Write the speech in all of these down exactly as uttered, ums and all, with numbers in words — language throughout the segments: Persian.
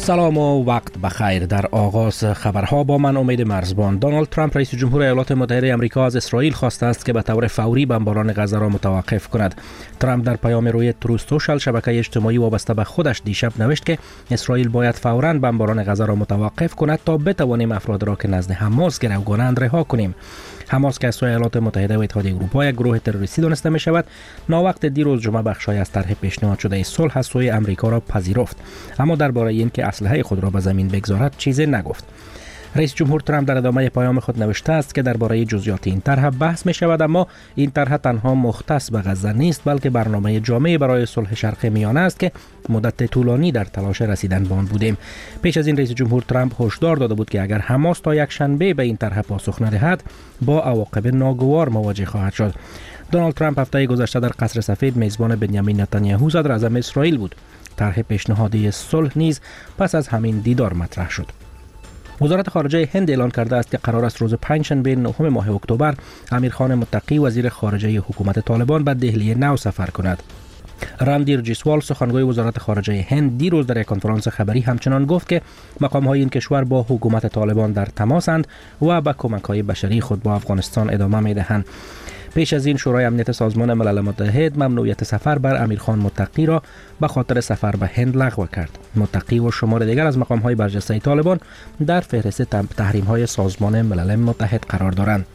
سلام و وقت بخیر. در آغاز خبرها با من امید مرزبان. دونالد ترامپ رئیس جمهور ایالات متحده آمریکا از اسرائیل خواسته است که به طور فوری بمباران غزه را متوقف کند. ترامپ در پیام روی تروث سوشال شبکه اجتماعی وابسته به خودش دیشب نوشت که اسرائیل باید فوراً بمباران غزه را متوقف کند تا بتوانیم افراد را که نزد حماس گروگانند رها کنیم. حماس که از سوی ایالات متحده و اتحادیه اروپا یک گروه تروریستی دانسته می شود، ناوقت دیروز جمعه بخشای از طرح پیشنهاد شده صلح از سوی آمریکا را پذیرفت، اما درباره اینکه اسلحه خود را به زمین بگذارد چیزی نگفت. رئیس جمهور ترامپ در ادامه پیام خود نوشته است که درباره جزئیات این طرح بحث می شود، اما این طرح تنها مختص به غزه نیست بلکه برنامه جامعی برای صلح شرق میانه است که مدت طولانی در تلاش رسیدن به آن بودیم. پیش از این رئیس جمهور ترامپ هشدار داده بود که اگر حماس تا یک شنبه به این طرح پاسخ ندهد با عواقب ناگوار مواجه خواهد شد. دونالد ترامپ هفته گذشته در قصر سفید میزبان بنیامین نتانیاهو صدر اعظم اسرائیل بود. طرح پیشنهادی صلح نیز پس از همین دیدار مطرح شد. وزارت خارجه هند اعلان کرده است که قرار است روز پنجشنبه نهم ماه اکتبر امیرخان متقی وزیر خارجه حکومت طالبان به دهلی نو سفر کند. راندیر جیسوال سخنگوی وزارت خارجه هند دیروز در یک کنفرانس خبری همچنان گفت که مقام‌های این کشور با حکومت طالبان در تماسند و به کمک‌های بشری خود با افغانستان ادامه می‌دهند. پیش از این شورای امنیت سازمان ملل متحد ممنوعیت سفر بر امیرخان متقی را به خاطر سفر به هند لغو کرد. متقی و شمار دیگر از مقام‌های برجسته طالبان در فهرست تحریم‌های سازمان ملل متحد قرار دارند.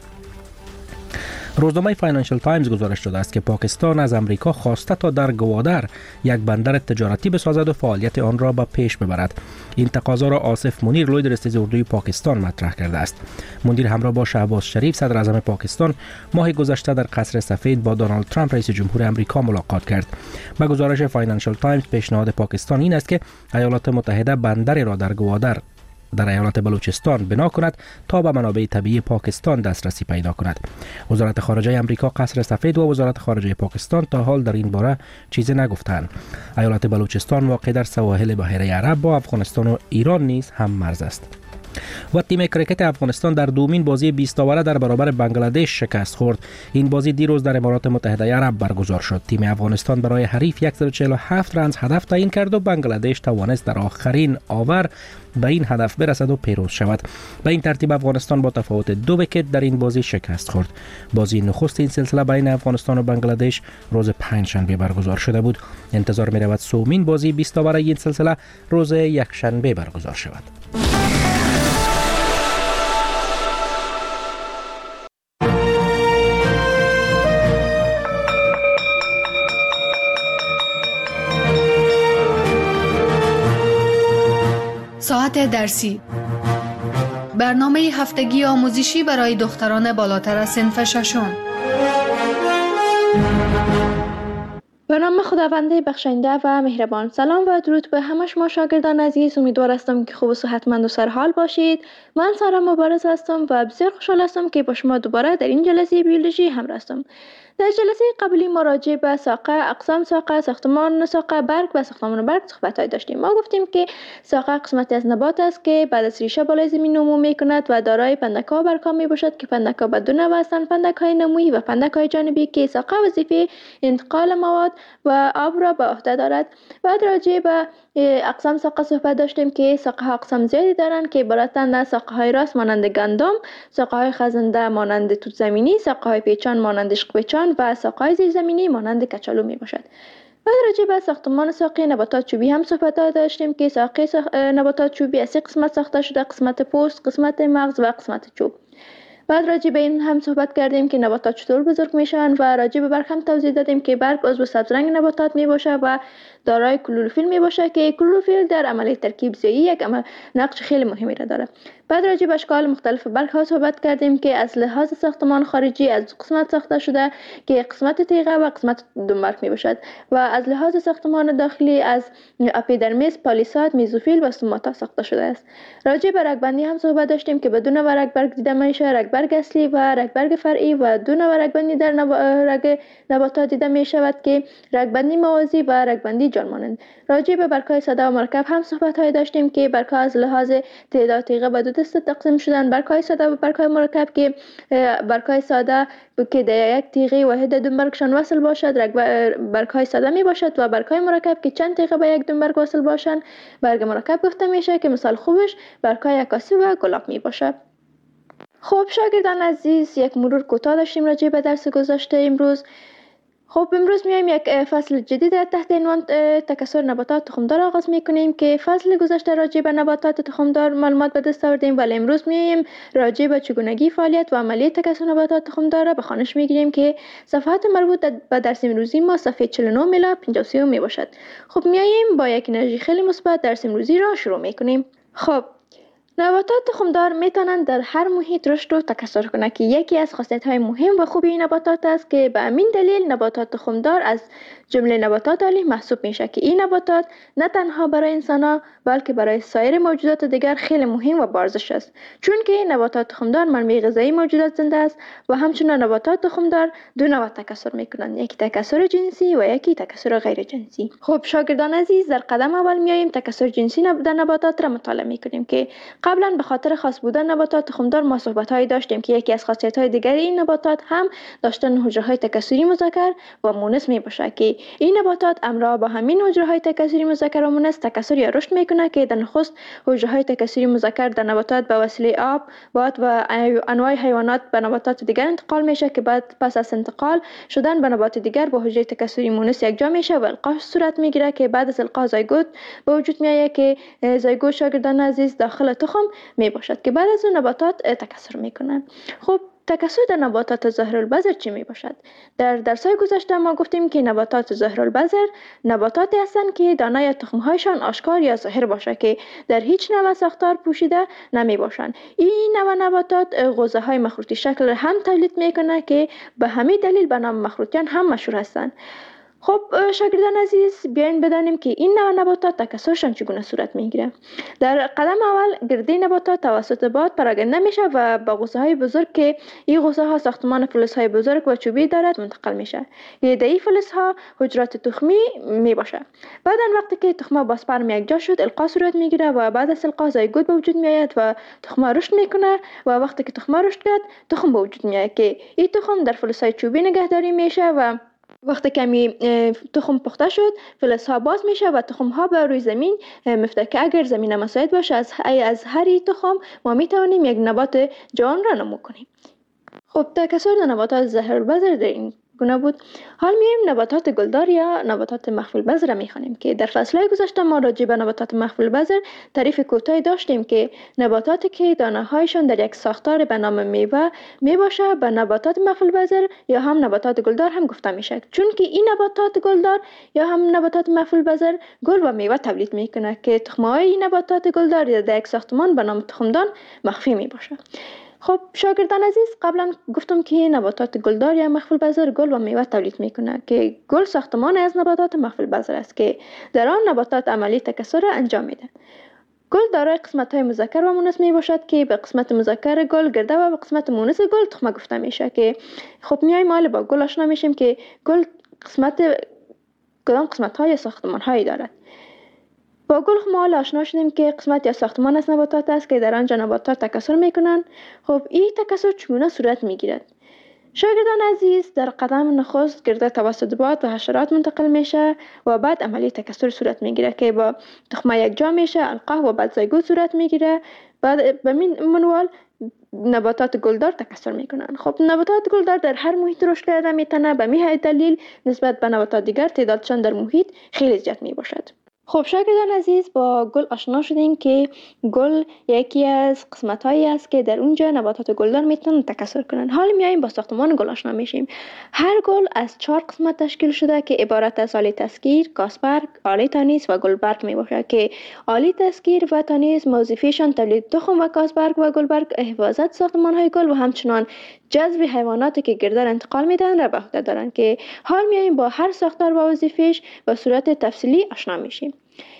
روزنامه فاینانشل تایمز گزارش داده است که پاکستان از امریکا خواسته تا در گوادر یک بندر تجارتی بسازد و فعالیت آن را به پیش ببرد. این تقاضا را آصف منیر لوی درستیز اردوی پاکستان مطرح کرده است. منیر همراه با شهباز شریف صدر اعظم پاکستان ماه گذشته در قصر سفید با دونالد ترامپ رئیس جمهور آمریکا ملاقات کرد. به گزارش فاینانشل تایمز پیشنهاد پاکستان این است که ایالات متحده بندری را در گوادر در ایالت بلوچستان بنا کند تا به منابع طبیعی پاکستان دسترسی پیدا کند. وزارت خارجه آمریکا، قصر سفید و وزارت خارجه پاکستان تا حال در این باره چیزی نگفتند. ایالت بلوچستان واقع در سواحل بحیره عرب با افغانستان و ایران نیز هم مرز است. و تیم کرکت افغانستان در دومین بازی بیست اوره در برابر بنگلادش شکست خورد. این بازی دیروز در امارات متحده عرب برگزار شد. تیم افغانستان برای حریف صد و چهل و هفت رنز هدف تعیین کرد و بنگلادش توانست در آخرین آور به این هدف برسد و پیروز شود. به این ترتیب افغانستان با تفاوت دو ویکت در این بازی شکست خورد. بازی نخست این سلسله بین افغانستان و بنگلادش روز پنجشنبه برگزار شده بود. انتظار می رود سومین بازی بیست اوره این سلسله روز یکشنبه برگزار شود. ساعت درسی، برنامه هفتگی آموزشی برای دختران بالاتر از صنف ششم. به نام خداوند بخشنده و مهربان. سلام و درود به همه شما شاگردان عزیز. امیدوار هستم که خوب و صحتمند و سرحال باشید. من سارا مبارز هستم و بسیار خوشحال هستم که با شما دوباره در این جلسه بیولوژی همراه هستم. در جلسه قبلی ما راجع به ساقه، اقسام ساقه، ساختمان ساقه برگ و ساختمان برگ صحبت‌های داشتیم. ما گفتیم که ساقه قسمتی از نبات است که بعد از ریشه بالای زمین نمو می‌کند و دارای پندک‌ها و برگ‌ها میباشد که پندک‌ها به دو نوع هستند: پندک‌های نمویی و پندک‌های جانبی که ساقه وظیفه انتقال مواد و آب را به عهده دارد. بعد راجع به اقسام ساقه صحبت داشتیم که ساقه ها اقسام زیادی دارند که عبارتند از ساقه های راست مانند گندم، ساقه های خزنده مانند توت زمینی، ساقه های پیچان مانند عشق پیچان و ساقه های زیرزمینی مانند کچالو می باشد. بعد راجع به ساختمان ساقه نباتات چوبی هم صحبت داشتیم که ساقه ساخ... نباتات چوبی از سه قسمت ساخته شده: قسمت پوست، قسمت مغز و قسمت چوب. بعد راجع به این هم صحبت کردیم که نباتات چطور بزرگ میشن و راجع به برگ هم توضیح دادیم که برگ عضو سبز رنگ نباتات می باشه و دارای کلروفیل می باشه که کلروفیل در عملیه ترکیب زایی یک نقش خیلی مهمی را داره. بعد راجع به اشکال مختلف برگ ها صحبت کردیم که از لحاظ ساختمان خارجی از قسمت ساخته شده که قسمت تیغه و قسمت دنبرگ می باشد و از لحاظ ساختمان داخلی از اپیدرمیس، پالیساد، میزوفیل و ستوماتا ساخته شده است. راجع به رگبندی هم صحبت داشتیم که بدون و رگبرگ دیده میشه: رگبرگ اصلی و رگبرگ فرعی، و دو نوع رگبندی در نب... رگ نباتات دیده می شود که رگبندی موازی و رگبندی جان مانند. راجع به برگ‌های ساده و مرکب هم صحبت‌های داشتیم که برگ‌ها از لحاظ تعداد تیغه به دو به سه تقسیم شدن: برگ‌های ساده و برگ‌های مرکب که برگ‌های ساده که در یک تیغه واحد دنبرگشان وصل باشد برگ‌های ساده می باشد و برگ‌های مرکب که چند تیغه به یک دنبرگ وصل باشند برگ مرکب گفته میشه که مثال خوبش برگ‌های عکاسی و گلاب می باشد. خب شاگردان عزیز، یک مرور کوتاه داشتیم راجع به درس گذشته امروز. خب امروز میایم یک فصل جدید تحت عنوان تکثر نباتات تخمدار آغاز میکنیم که فصل گذشته راجع به نباتات تخمدار معلومات به دست آوردیم، ولی امروز میایم راجع به چگونگی فعالیت و عملی تکثر نباتات تخمدار را به خوانش میگیریم که صفحات مربوط به درس امروزی ما صفحه چهل و نه الی پنجاه و سه می باشد. خب میایم با یک انرژی خیلی مثبت درس امروزی را شروع میکنیم. خب نباتات تخمدار میتونند در هر محیط رشد و تکثر کنند که یکی از خاصیت‌های مهم و خوبی این نباتات است که به همین دلیل نباتات تخمدار از جمله نباتات عالی محسوب میشه که این نباتات نه تنها برای انسان‌ها بلکه برای سایر موجودات دیگر خیلی مهم و بارزش است، چون که نباتات تخمدار منبع غذایی موجودات زنده است و همچنین نباتات تخمدار دو نوع تکثر میکنند، یکی تکثر جنسی و یکی تکثر غیر جنسی. خب شاگردان عزیز، در قدم اول میایم تکثر جنسی در نباتات را مطالعه میکنیم که قبلا به خاطر خاص بودن نباتات تخمدار ما صحبت‌هایی داشتیم که یکی از خاصیت‌های دیگر این نباتات هم داشتن حجره‌های تکثری مذکر و مؤنث میباشد که این نباتات همراه با همین حجره‌های تکثری مذکر و مؤنث تکثر یا رشد میکنه که در نخست حجره‌های تکثری مذکر در نباتات به وسیله آب، باد و انواع حیوانات به نباتات دیگر انتقال میشه که بعد پس از انتقال شدن به نبات دیگر با حجره تکثری مؤنث یکجا میشه و القاح صورت میگیره که بعد از القاح زایگوت به وجود میاد که زایگوت شاگردان عزیز داخل تخم می باشد که بعد از اون نباتات تکثر میکنن. خب تکثر در نباتات ظاهرالبذر چی می باشد؟ در درس‌های گذشته ما گفتیم که نباتات ظاهرالبذر نباتاتی هستند که دانه یا تخم‌هایشان آشکار یا ظاهر باشه که در هیچ نوع ساختار پوشیده نمی باشند. این نوع نباتات غوزه‌های مخروطی شکل هم تولید میکنه که به همین دلیل به نام مخروطیان هم مشهور هستند. خب شاگردان عزیز، بیاین بدانیم که این نوع نباتات تکثرشان چگونه صورت میگیره. در قدم اول گرده نباتات توسط باد پراکنده میشه و با غوزه های بزرگ که این غوزه ها ساختمان فلز های بزرگ و چوبی دارد منتقل میشه. گرده این فلز ها حجرات تخمی می باشه. بعد وقتی که تخم با اسپرم یکجا شد القاح صورت میگیره و بعد از القاح زایگوت به وجود میاد و تخم رشد میکنه و وقتی که تخم رشد کرد تخم به وجود میاد که این تخم در فلز های چوبی نگهداری میشه و وقتی کمی تخم پخته شد فلزها باز میشه و تخم ها به روی زمین میفته که اگر زمین مساعد باشه از از هر تخم ما میتونیم یک نبات جوان را نمو کنیم. خب تکثر نباتات ظاهرالبذر در این گونه بود. حال میایم نباتات گلدار یا نباتات مخفی البذر را میخوانیم که در فصلهای گذشته ما راجع به نباتات مخفی البذر تعریف کوتاهی داشتیم که نباتاتی که دانه هایشان در یک ساختار به نام میوه میباشه به نباتات مخفی البذر یا هم نباتات گلدار هم گفته میشه، چون که این نباتات گلدار یا هم نباتات مخفی البذر گل و میوه تولید میکنه که تخم‌های این نباتات گلدار در یک ساختمان به نام تخمدان مخفی میباشه. خب شاگردان عزیز، قبلا گفتم که نباتات گلدار یا مخفی البذر گل و میوه تولید میکنه که گل ساختمان از نباتات مخفی البذر است که در آن نباتات عملی تکثر را انجام میده. گل دارای قسمت‌های مذکر و مؤنث می باشد که به قسمت مذکر گل گرده و به قسمت مؤنث گل تخمه گفته میشه که خب میایم مال با گل آشنا میشیم که گل قسمت کدام قسمت‌های ساختمان‌هایی دارد. با گل ما آشنا شدیم که قسمت یا ساختمان از نباتات است که در آنجا نباتات تکثر میکنند. خب این تکثر چگونه صورت میگیرد؟ شاگردان عزیز، در قدم نخست گرده توسط باد و حشرات منتقل میشه و بعد عملی تکثر صورت میگیره که با تخمه یکجا میشه، القاح و بعد زایگوت صورت میگیره. بعد به این منوال نباتات گلدار تکثر میکنن. خب نباتات گلدار در هر محیط رشد کرده میتونه، به همین دلیل نسبت به نباتات دیگر تعدادشان در محیط خیلی زیاد میباشد. خب شاگردان عزیز، با گل آشنا شدیم که گل یکی از قسمت‌هایی است که در اونجا نباتات گلدار میتونن تکثر کنن. حالا میایم با ساختمان گل آشنا میشیم. هر گل از چهار قسمت تشکیل شده که عبارت از آلی تسگیر، کاسبرگ، آلی تانیس و گلبرگ میباشه که آلی تسگیر و تانیس وظیفه‌شان تولید تخم و کاسبرگ و گلبرگ حفاظت ساختمان‌های گل و همچنان جذب حیواناتی که گردار انتقال میدن را به عهده دارن که حال میایم با هر ساختار و وظیفه‌اش به صورت تفصیلی آشنا میشیم.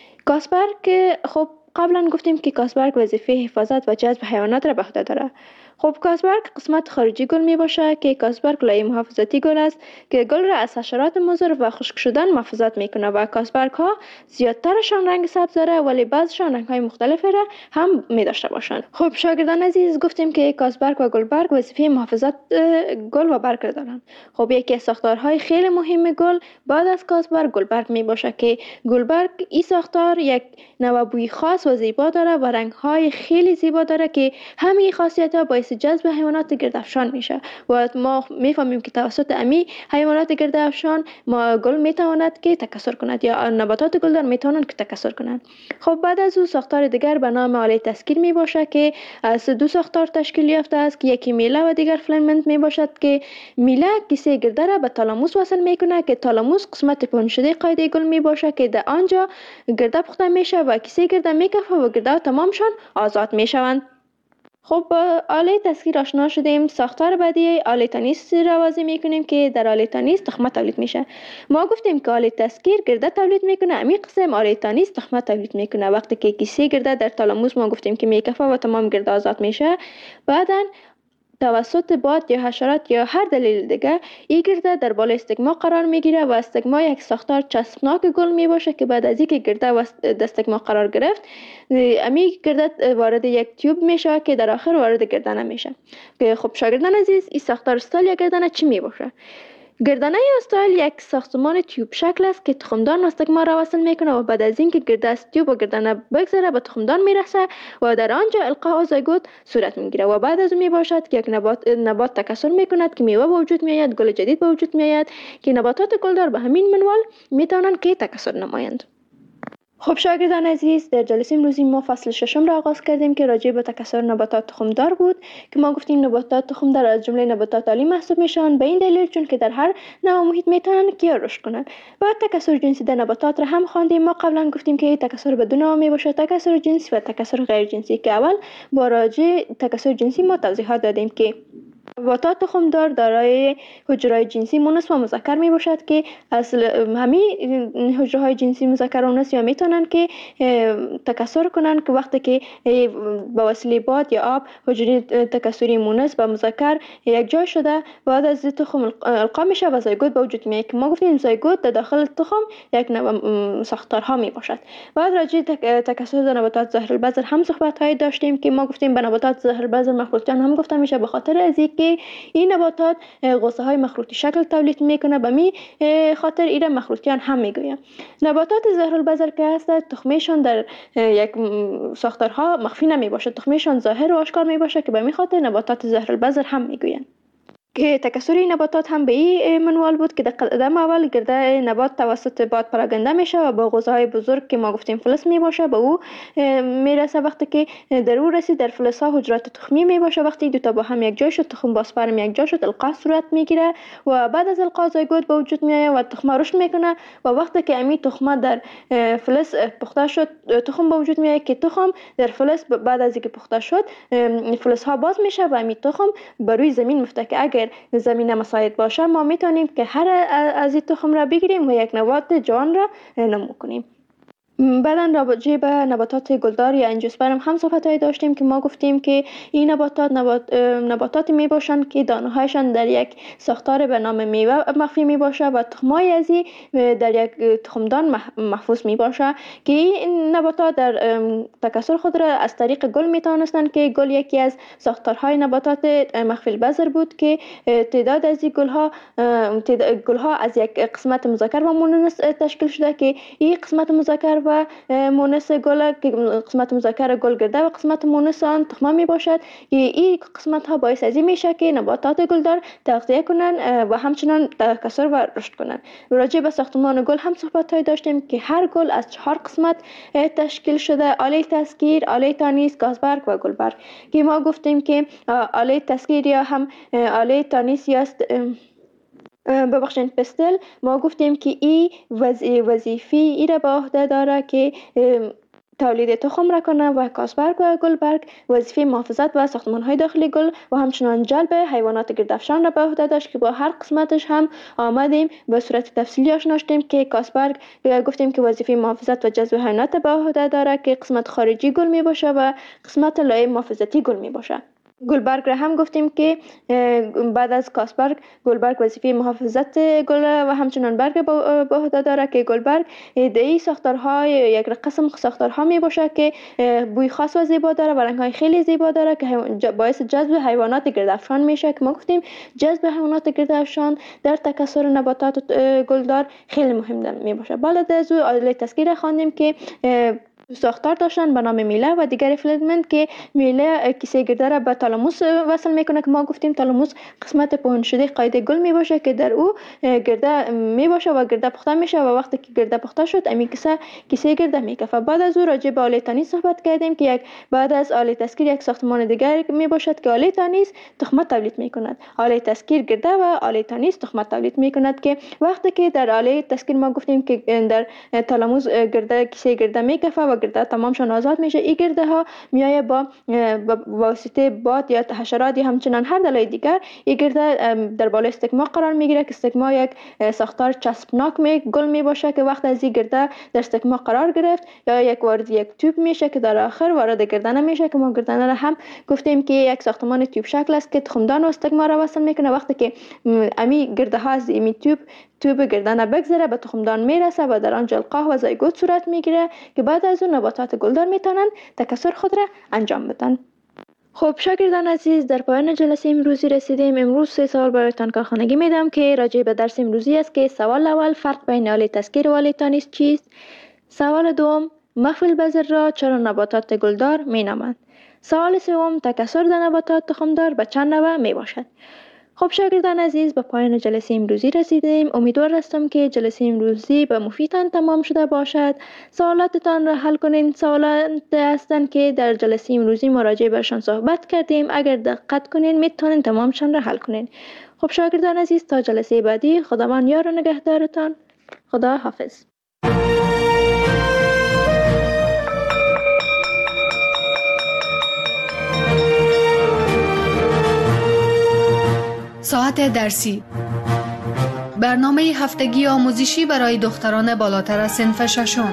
کاسبرگ خب قبلا گفتیم که کاسبرگ وظیفه حفاظت و جذب حیوانات را به عهده داره. خب کاسبرگ قسمت خارجی گل می باشه که کاسبرگ لایه محافظتی گل است که گل را از حشرات مضر و خشک شدن محافظت میکنه و کاسبرگ ها زیادترشان رنگ سبز داره ولی بعضشان رنگ های مختلفی را هم می داشته باشند. خب شاگردان عزیز گفتیم که کاسبرگ و گلبرگ وظیفه محافظت گل و برگ را دارند. خب یکی از ساختارهای خیلی مهم گل بعد از کاسبرگ گلبرگ می باشه که گلبرگ این ساختار یک نوع بوی خاص و زیبا داره و رنگ های خیلی زیبا داره که همین خاصیت ها باعث جذب حیوانات گردافشان میشه و ما میفهمیم که توسط امی حیوانات گردافشان ما گل میتواند که تکثر کند یا نباتات گلدار میتوانند که تکثر کنند. خب بعد از او ساختار دیگر به نام آله تسکیر می باشه که از دو ساختار تشکیل یافته است که یکی میله و دیگر فیلامنت می باشد که میله کیسه گرده را به تالاموس وصل میکنه که تالاموس قسمت پهن شده قاعده گل می باشه که در آنجا گرده پخته میشه و کیسه گرده میکفه و گرده تمامشان آزاد میشوند. خب با آله تسکیر آشنا شدیم. ساختار بعدی آله تانیس را بازی میکنیم که در آله تانیس تخمه تولید میشه. ما گفتیم که آله تسکیر گرده تولید میکنه، امی قسم آله تانیس تخمه تولید میکنه. وقتی که کیسه گرده در تالاموس ما گفتیم که میکفه و تمام گرده آزاد میشه، بعدن توسط باد یا حشرات یا هر دلیل دیگه این گرده در بالای استگما قرار میگیره و استگما یک ساختار چسبناک گل می باشه که بعد از اینکه گرده و استگما قرار گرفت امی گرده وارد یک تیوب میشه که در آخر وارد گردنه میشه. که خب شاگردان عزیز این ساختار استایل یا گردنه چی می باشه؟ گردنه استایل یک ساختمان تیوب شکل است که تخمدان و استگما را وصل میکنه و بعد از اینکه گرده از تیوب و گردنه بگذره به تخمدان میرسه و در آنجا القاء زایگوت صورت میگیره و بعد از اون میباشد که یک نبات نبات تکثر میکند که میوه به وجود میآید، گل جدید به وجود میآید که نباتات گلدار به همین منوال میتونن که تکثر نمایند. خب شاگردان عزیز در جلسه امروزی ما فصل ششم را آغاز کردیم که راجع به تکثر نباتات تخمدار بود که ما گفتیم نباتات تخمدار از جمله نباتات عالی محسوب میشن به این دلیل چون که در هر نوع محیط میتونن که رشد کنند. و تکثر جنسی در نباتات را هم خواندیم. ما قبلا گفتیم که تکثر به دو نوع می باشه، تکثر جنسی و تکثر غیر جنسی که اول با راجع تکثر جنسی ما توضیحات دادیم که نباتات تخمدار دارای حجره‌های جنسی مونس و مذکر می باشد که اصل همین حجره‌های جنسی مذکر و مونس یا میتونن که تکثر کنن که وقتی که با وسیله باد یا آب حجره تکثری مونس و مذکر یک جای شده بعد از تخم القا میشه و زایگوت به وجود میاد که ما گفتیم زایگوت در داخل تخم یک نوع ساختارها می باشد. بعد راجع تکثر در نباتات ظاهر البذر هم صحبت های داشتیم که ما گفتیم به نباتات ظاهر البذر مخروطیان هم گفته میشه به خاطر از که این نباتات غصه های مخروطی شکل تولید میکنه به می خاطر ایره مخروطیان هم میگویم. نباتات ظاهر البذر که هست تخمشان در یک ساختارها مخفی نمی باشه، تخمشان ظاهر و آشکار می باشه که به می خاطر نباتات ظاهر البذر هم میگوین. که تکثر این نباتات هم به این منوال بود که در قدم اول گرده نبات توسط باد پراگنده میشه و با غوزه های بزرگ که ما گفتیم فلس می باشه به او میرسه. وقتی که در او رسید در فلس ها حجرات تخمی می باشه. وقتی دو تا با هم یک جای شد تخم با سپرم یک جای شد القا صورت میگیره و بعد از القا زایگوت به وجود میاد و تخم رشد میکنه و وقتی که امی تخم در فلس پخته شد تخم به وجود میاد که تخم در فلس بعد از اینکه پخته شد فلس ها باز میشه و امی تخم بر روی زمین میفته که اگر زمین مساعد باشه ما میتونیم که هر از این تخم را بگیریم و یک نبات جوان را نمو کنیم. بعدا راجع به نباتات گلدار یا انجیوسپرم هم صحبت‌های داشتیم که ما گفتیم که این نباتات نبات نباتاتی می باشند که دانه‌هایشان در یک ساختار به نام میوه مخفی می باشه و تخمای از این در یک تخمدان محفوظ می باشه که این نباتات در تکثر خود را از طریق گل می توانستند که گل یکی از ساختارهای نباتات مخفی البذر بود که تعداد از این گل‌ها گل‌ها از یک قسمت مذکر و مؤنث تشکیل شده که این قسمت مذکر و مونس گل که قسمت مذکر گل گرده و قسمت مونس آن تخمه می باشد. این قسمت ها باعث از این میشه که نباتات گلدار تغذیه کنن و همچنان تکثر و رشد کنن. راجع به ساختمان گل هم صحبت های داشتیم که هر گل از چهار قسمت تشکیل شده: آله تسکیر، آله تانیس، گازبرگ و گلبرگ که ما گفتیم که آله تسکیر یا هم آله تانیس یا ببخشید پستل ما گفتیم که این وظیفه ای را به عهده داره که تولید تخم را کنه و گازبرگ و گلبرگ وظیفه محافظت و ساختمان های داخلی گل و همچنان جلب حیوانات گردافشان را به عهده داشت که با هر قسمتش هم آمدیم به صورت تفصیلی آشنا شدیم. که گازبرگ گفتیم که وظیفه محافظت و جذب حیوانات به عهده داره که قسمت خارجی گل می باشه و قسمت لایه محافظتی گل می باشه. گلبرگ را هم گفتیم که بعد از کاسبرگ گلبرگ وظیفه محافظت گل و همچنان برگ به عهده داره که گلبرگ ایده ساختارهای یک قسم ساختارها می باشه که بوی خاص و زیبا داره و رنگ‌های خیلی زیبا داره که باعث جذب حیوانات گردافشان میشه که ما گفتیم جذب حیوانات گردافشان در تکثر نباتات گلدار خیلی مهم می باشه. بعد از او آله تسکیر خواندیم که ساختار داشتن به نام میله و دیگر فیلمنت که میله کیسه گرده را به تالاموس وصل میکنه که ما گفتیم تالاموس قسمت پهن شده قاعده گل می باشه که در او گرده می باشه و گرده پخته میشه و وقتی که گرده پخته شد امی کیسه کیسه گرده میکفه. بعد از او راجع به آله تانیس صحبت کردیم که یک بعد از آله تسکیر یک ساختمان دیگر می باشد که آله تانیس تخمه تولید میکند. آله تسکیر گرده و آله تانیس تخمه تولید میکند که وقتی که در آله تسکیر ما گفتیم که در تالاموس گرده کیسه گرده میکفه و گرده تمامشان آزاد میشه. این گرده ها میایه با واسطه باد یا حشرات یا همچنان هر دلایل دیگر این گرده در بالای استکما قرار میگیره که استکما یک ساختار چسبناک می گل می باشه که وقت از این گرده در استکما قرار گرفت یا یک وارد یک توب میشه که در آخر وارد گردنه میشه که ما گردنه را هم گفتیم که یک ساختمان توب شکل است که تخمدان و استکما را وصل میکنه. وقتی که امی گرده ها از این توب توب گردنه بگذره به تخمدان میرسه و در آنجا القاح و زایگوت صورت میگیره که بعد از اون نباتات گلدار میتونن تکثر خود را انجام بدن. خب شاگردان عزیز، در پایان جلسه امروزی رسیدیم. امروز سه سوال برایتان کارخانگی میدم که راجع به درس امروزی است که سوال اول فرق بین آله تسکیر و آله تانیس چیست؟ سوال دوم مخفی البذر را چرا نباتات گلدار مینامند؟ سوال سوم تکثر در نباتات تخمدار به چند نوع می باشد؟ خب شاگردان عزیز، به پایان جلسه امروزی رسیدیم. امیدوار هستم که جلسه امروزی به مفیدتان تمام شده باشد. سوالاتتان را حل کنین. سوالات هستند که در جلسه امروزی مراجعه برشان صحبت کردیم. اگر دقت کنین میتونین تمامشان را حل کنین. خب شاگردان عزیز، تا جلسه بعدی خداوند یار و نگهدارتان. خدا حافظ. ساعت درسی، برنامه هفتگی آموزشی برای دختران بالاتر از صنف ششم.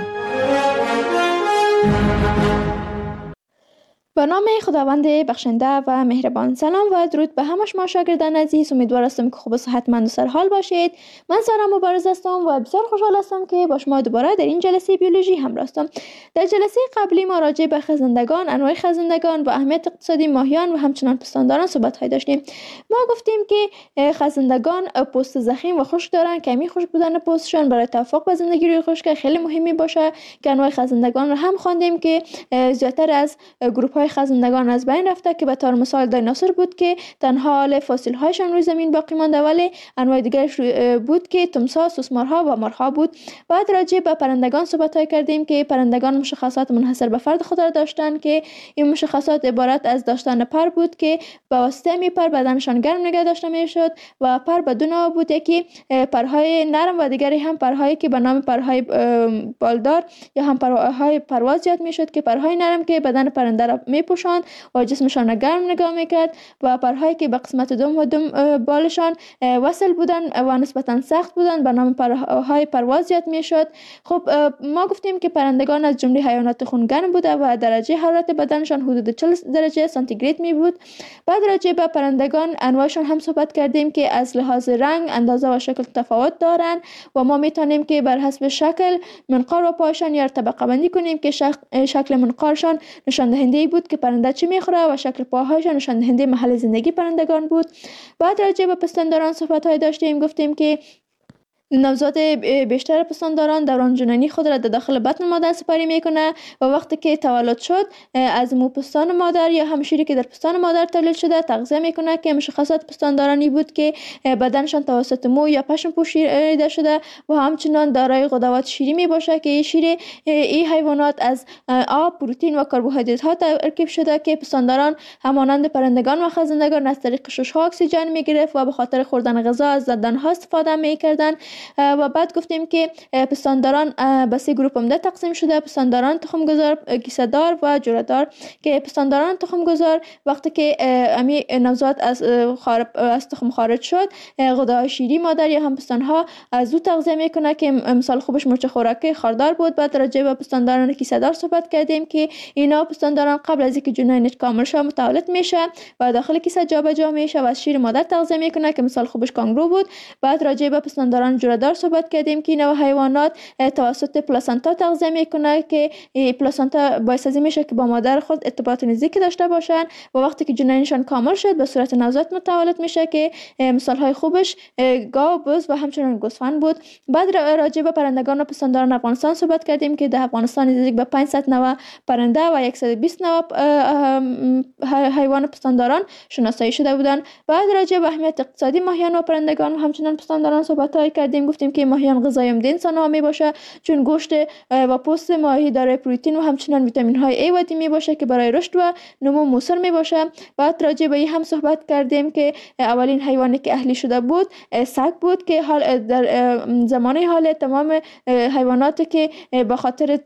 به نام خداوند بخشنده و مهربان. سلام و درود به همه شما شاگردان عزیز. امیدوار هستم که خوب و صحتمند و سرحال باشید. من سارا مبارز هستم و بسیار خوشحال هستم که با شما دوباره در این جلسه بیولوژی همراه هستم. در جلسه قبلی ما راجع به خزندگان، انواع خزندگان و اهمیت اقتصادی ماهیان و همچنان پستانداران صحبت های داشتیم. ما گفتیم که خزندگان پوست ضخیم و خشک دارن که همین خشک بودن پوستشان برای توافق با زندگی روی خشک خیلی مهمی باشه که انواع خزندگان رو هم خواندیم که زیاتر از گروه خزندگان از بین رفته که به طور مثال دایناسور بود که تنها حال فسیل هایشان روی زمین باقی مانده، ولی انواع دیگرش بود که تمساح، سوسمارها و مارها بود. بعد راجع به پرندگان صحبت های کردیم که پرندگان مشخصات منحصر به فرد خود را داشتند که این مشخصات عبارت از داشتن پر بود که با واسطه می پر بدنشان گرم نگه داشته می شد و پر بدون آب بود، یکی پرهای نرم و دیگری هم پرهایی که به نام پرهای بالدار یا هم پرهای پرواز یاد می شد که پرهای نرم که بدن پرنده را می پوشاند و جسمشان گرم نگاه میکرد و پرهایی که به قسمت دم و دم بالشان وصل بودن و نسبتا سخت بودن به نام پرهای پرواز یاد میشد. خب ما گفتیم که پرندگان از جمله حیوانات خونگرم بوده و درجه حرارت بدنشان حدود چهل درجه سانتیگراد می بود. بعد راجع به پرندگان انواعشان هم صحبت کردیم که از لحاظ رنگ، اندازه و شکل تفاوت دارند و ما میتونیم که بر حسب شکل منقار و پایشان یا طبقه بندی کنیم که شکل منقارشان نشان دهنده بود که پرنده چی میخوره و شکل پاهایشان نشان دهنده محل زندگی پرندگان بود. بعد راجع به پستانداران صحبت های داشتیم. گفتیم که نوزاد بیشتر پستانداران دوران جنینی خود را در داخل بطن مادر سپری میکنه و وقتی که تولد شد از مو پستان مادر یا هم شیری که در پستان مادر تولید شده تغذیه میکنه که مشخصات پستاندارانی بود که بدنشان توسط مو یا پشم پوشیده شده و همچنان دارای غدوات شیری می باشه که شیر این حیوانات از آب، پروتئین و کربوهیدرات ها ترکیب شده که پستانداران همانند پرندگان و خزندگان از طریق شش ها اکسیژن میگرفت و به خاطر خوردن غذا از دندان ها استفاده میکردند و بعد گفتیم که پستانداران به سه گروه عمده تقسیم شده: پستانداران تخمگذار، کیسه‌دار و جره‌دار. که پستانداران تخمگذار وقتی که امی نوزاد از خارج از تخم خارج شد، غده‌های شیری مادر یا هم پستان‌ها از او تغذیه میکنه که مثال خوبش مرچ خوراکی خاردار بود. بعد راجع به پستانداران کیسه‌دار صحبت کردیم که اینا پستانداران قبل از اینکه جنینش کامل شه متولد میشه و داخل کیسه جابجا میشه و از شیر مادر تغذیه میکنه که مثال خوبش کانگرو بود. بعد راجع به پستانداران جره‌دار صحبت کردیم که اینا حیوانات توسط پلاسنتا تغذیه میکنه که پلاسنتا باعث از میشه که با مادر خود ارتباط نزدیک داشته باشن و وقتی که جنینشان کامل شد به صورت نوزاد متولد میشه که مثال های خوبش گاو، بز و همچنین گوسفند بود. بعد راجع به پرندگان و پستانداران افغانستان صحبت کردیم که در افغانستان نزدیک به پانصد نوع پرنده و صد و بیست نوع حیوان پستانداران شناسایی شده بودند. بعد راجع به اهمیت اقتصادی ماهیان و پرندگان و همچنین پستانداران صحبت های کردیم. گفتیم که ماهیان غذای عمده انسان ها می باشه چون گوشت و پوست ماهی دارای پروتئین و همچنین ویتامین های A و D می باشه که برای رشد و نمو موثر می باشه. بعد راجع به این هم صحبت کردیم که اولین حیوانی که اهلی شده بود سگ بود که حال در زمان حال تمام حیواناتی که به خاطر